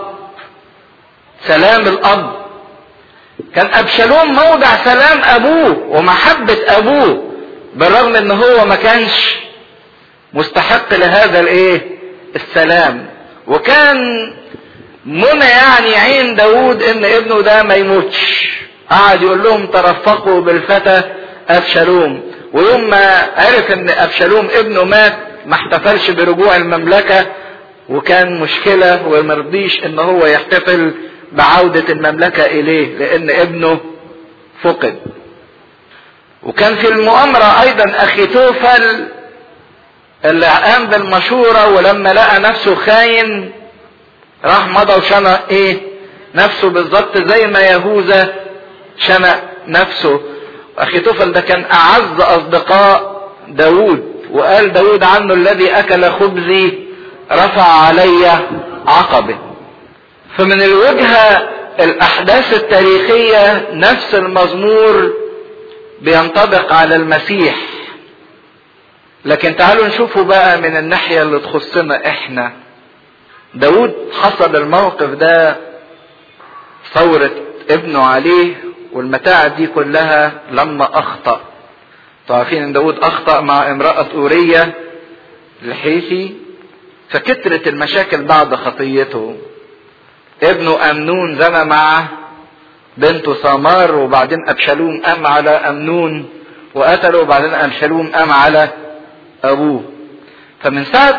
Speaker 1: سلام الأب. كان أبشالوم موضع سلام أبوه ومحبة أبوه، بالرغم ان هو ما كانش مستحق لهذا السلام. وكان منى يعني عين داود ان ابنه ده ما يموتش. قعد يقول لهم ترفقوا بالفتى أبشالوم. ويوم ما عرف ان ابشالوم ابنه مات ما احتفلش برجوع المملكة، وكان مشكلة ومرضيش ان هو يحتفل بعودة المملكة اليه لان ابنه فقد. وكان في المؤامرة ايضا اخيتوفل اللي قام بالمشورة، ولما لقى نفسه خاين راح مضى وشنق نفسه بالظبط زي ما يهوذا شنق نفسه. اخيتوفل ده كان اعز اصدقاء داود، وقال داود عنه الذي اكل خبزي رفع علي عقبه. فمن الوجهة الاحداث التاريخية نفس المزمور بينطبق على المسيح، لكن تعالوا نشوفوا بقى من الناحية اللي تخصنا احنا. داود حصل الموقف ده ثورة ابنه عليه والمتاعب دي كلها لما اخطأ. عارفين ان داود اخطأ مع امرأة أورية الحيثي، فكترت المشاكل بعد خطيته. ابنه امنون زنى مع بنته سامار، وبعدين ابشالوم قام على امنون وقتله، وبعدين ابشالوم قام على ابوه. فمن ساعة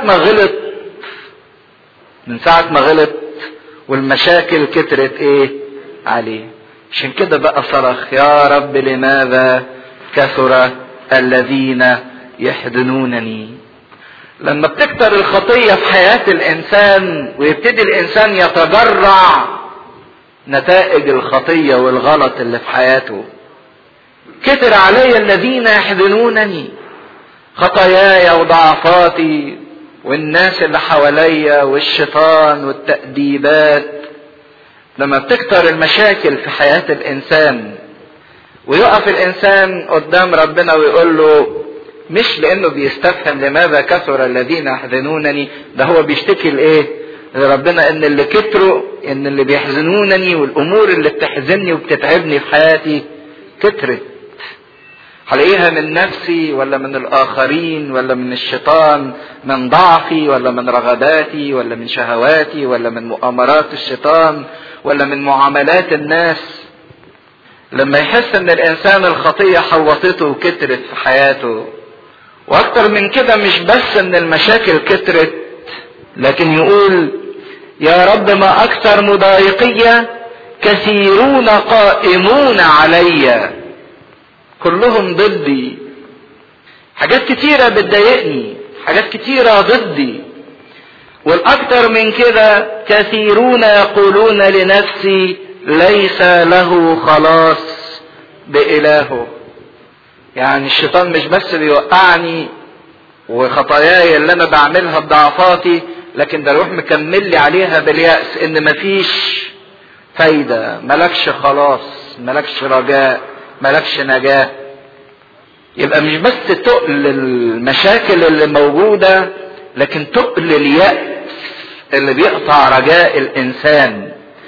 Speaker 1: ما غلط والمشاكل كترت عليه. عشان كده بقى صرخ يا رب لماذا كثر الذين يحزنونني. لما بتكتر الخطية في حياة الانسان ويبتدي الانسان يتجرع نتائج الخطية والغلط اللي في حياته، كتر علي الذين يحزنونني، خطاياي وضعفاتي والناس اللي حواليا والشيطان والتأديبات. لما بتكتر المشاكل في حياة الانسان ويقف الانسان قدام ربنا ويقول له، مش لانه بيستفهم لماذا كثر الذين يحزنونني، ده هو بيشتكي لربنا ان اللي كتروا، ان اللي بيحزنونني والامور اللي بتحزنني وبتتعبني في حياتي كترت. هلاقيها من نفسي ولا من الاخرين ولا من الشيطان، من ضعفي ولا من رغباتي ولا من شهواتي ولا من مؤامرات الشيطان ولا من معاملات الناس. لما يحس ان الانسان الخطية حوطته وكترت في حياته، واكتر من كده مش بس ان المشاكل كترت، لكن يقول يا رب ما اكثر مضايقية، كثيرون قائمون علي، كلهم ضدي. حاجات كتيرة بتضايقني، حاجات كتيرة ضدي. والاكثر من كده كثيرون يقولون لنفسي ليس له خلاص بإلهه. يعني الشيطان مش بس بيوقعني وخطاياي اللي انا بعملها بضعفاتي، لكن ده يروح مكمل لي عليها باليأس ان مفيش فايدة، ملكش خلاص، ملكش رجاء، ملكش نجاة. يبقى مش بس تقل المشاكل اللي موجودة، لكن تقل اليأس اللي بيقطع رجاء الانسان.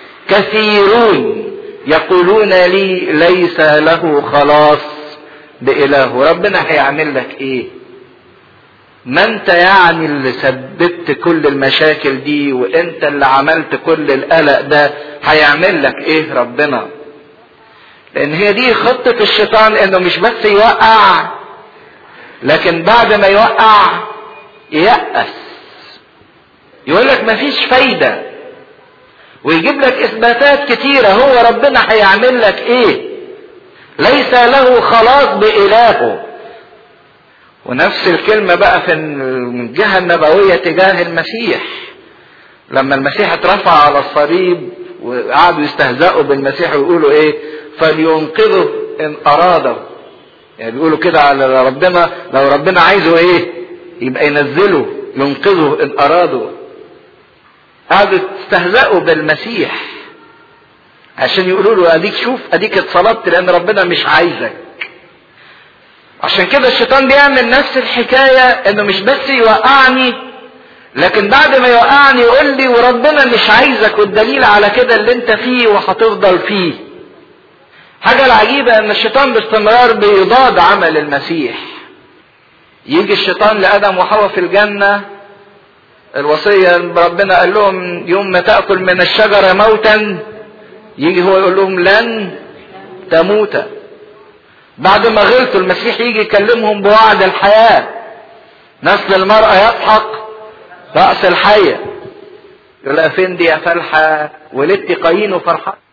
Speaker 1: كثيرون يقولون لي ليس له خلاص بإله. ربنا هيعمل لك ايه؟ ما انت يعني اللي سببت كل المشاكل دي، وانت اللي عملت كل القلق ده، هيعمل لك ايه ربنا؟ لان هي دي خطة الشيطان، انه مش بس يوقع، لكن بعد ما يوقع ييأس، يقول لك مفيش فايدة، ويجيب لك اثباتات كتيرة هو ربنا هيعمل لك ايه. ليس له خلاص بإلهه. ونفس الكلمة بقى في الجهة النبوية تجاه المسيح. لما المسيح اترفع على الصليب وقعدوا يستهزئوا بالمسيح ويقولوا فلينقذه ان اراده. يعني بيقولوا كده على ربنا، لو ربنا عايزه يبقى ينزله، ينقذه ان اراده. قعدوا يستهزئوا بالمسيح عشان يقولوا له اديك شوف، اديك اتصلبت لان ربنا مش عايزك. عشان كده الشيطان بيعمل نفس الحكاية، انه مش بس يوقعني، لكن بعد ما يوقعني يقول لي وربنا مش عايزك، والدليل على كده اللي انت فيه وهتفضل فيه. حاجة العجيبة ان الشيطان باستمرار بيضاد عمل المسيح. يجي الشيطان لآدم وحواء في الجنة، الوصية ربنا قال لهم يوم ما تأكل من الشجرة موتا، يجي هو يقول لهم لن تموت. بعد ما غلطوا المسيح يجي يكلمهم بوعد الحياة. نسل المرأة يضحك رأس الحية. يقول لها فين دي يا فلحة ولدتي قايين وفرحان.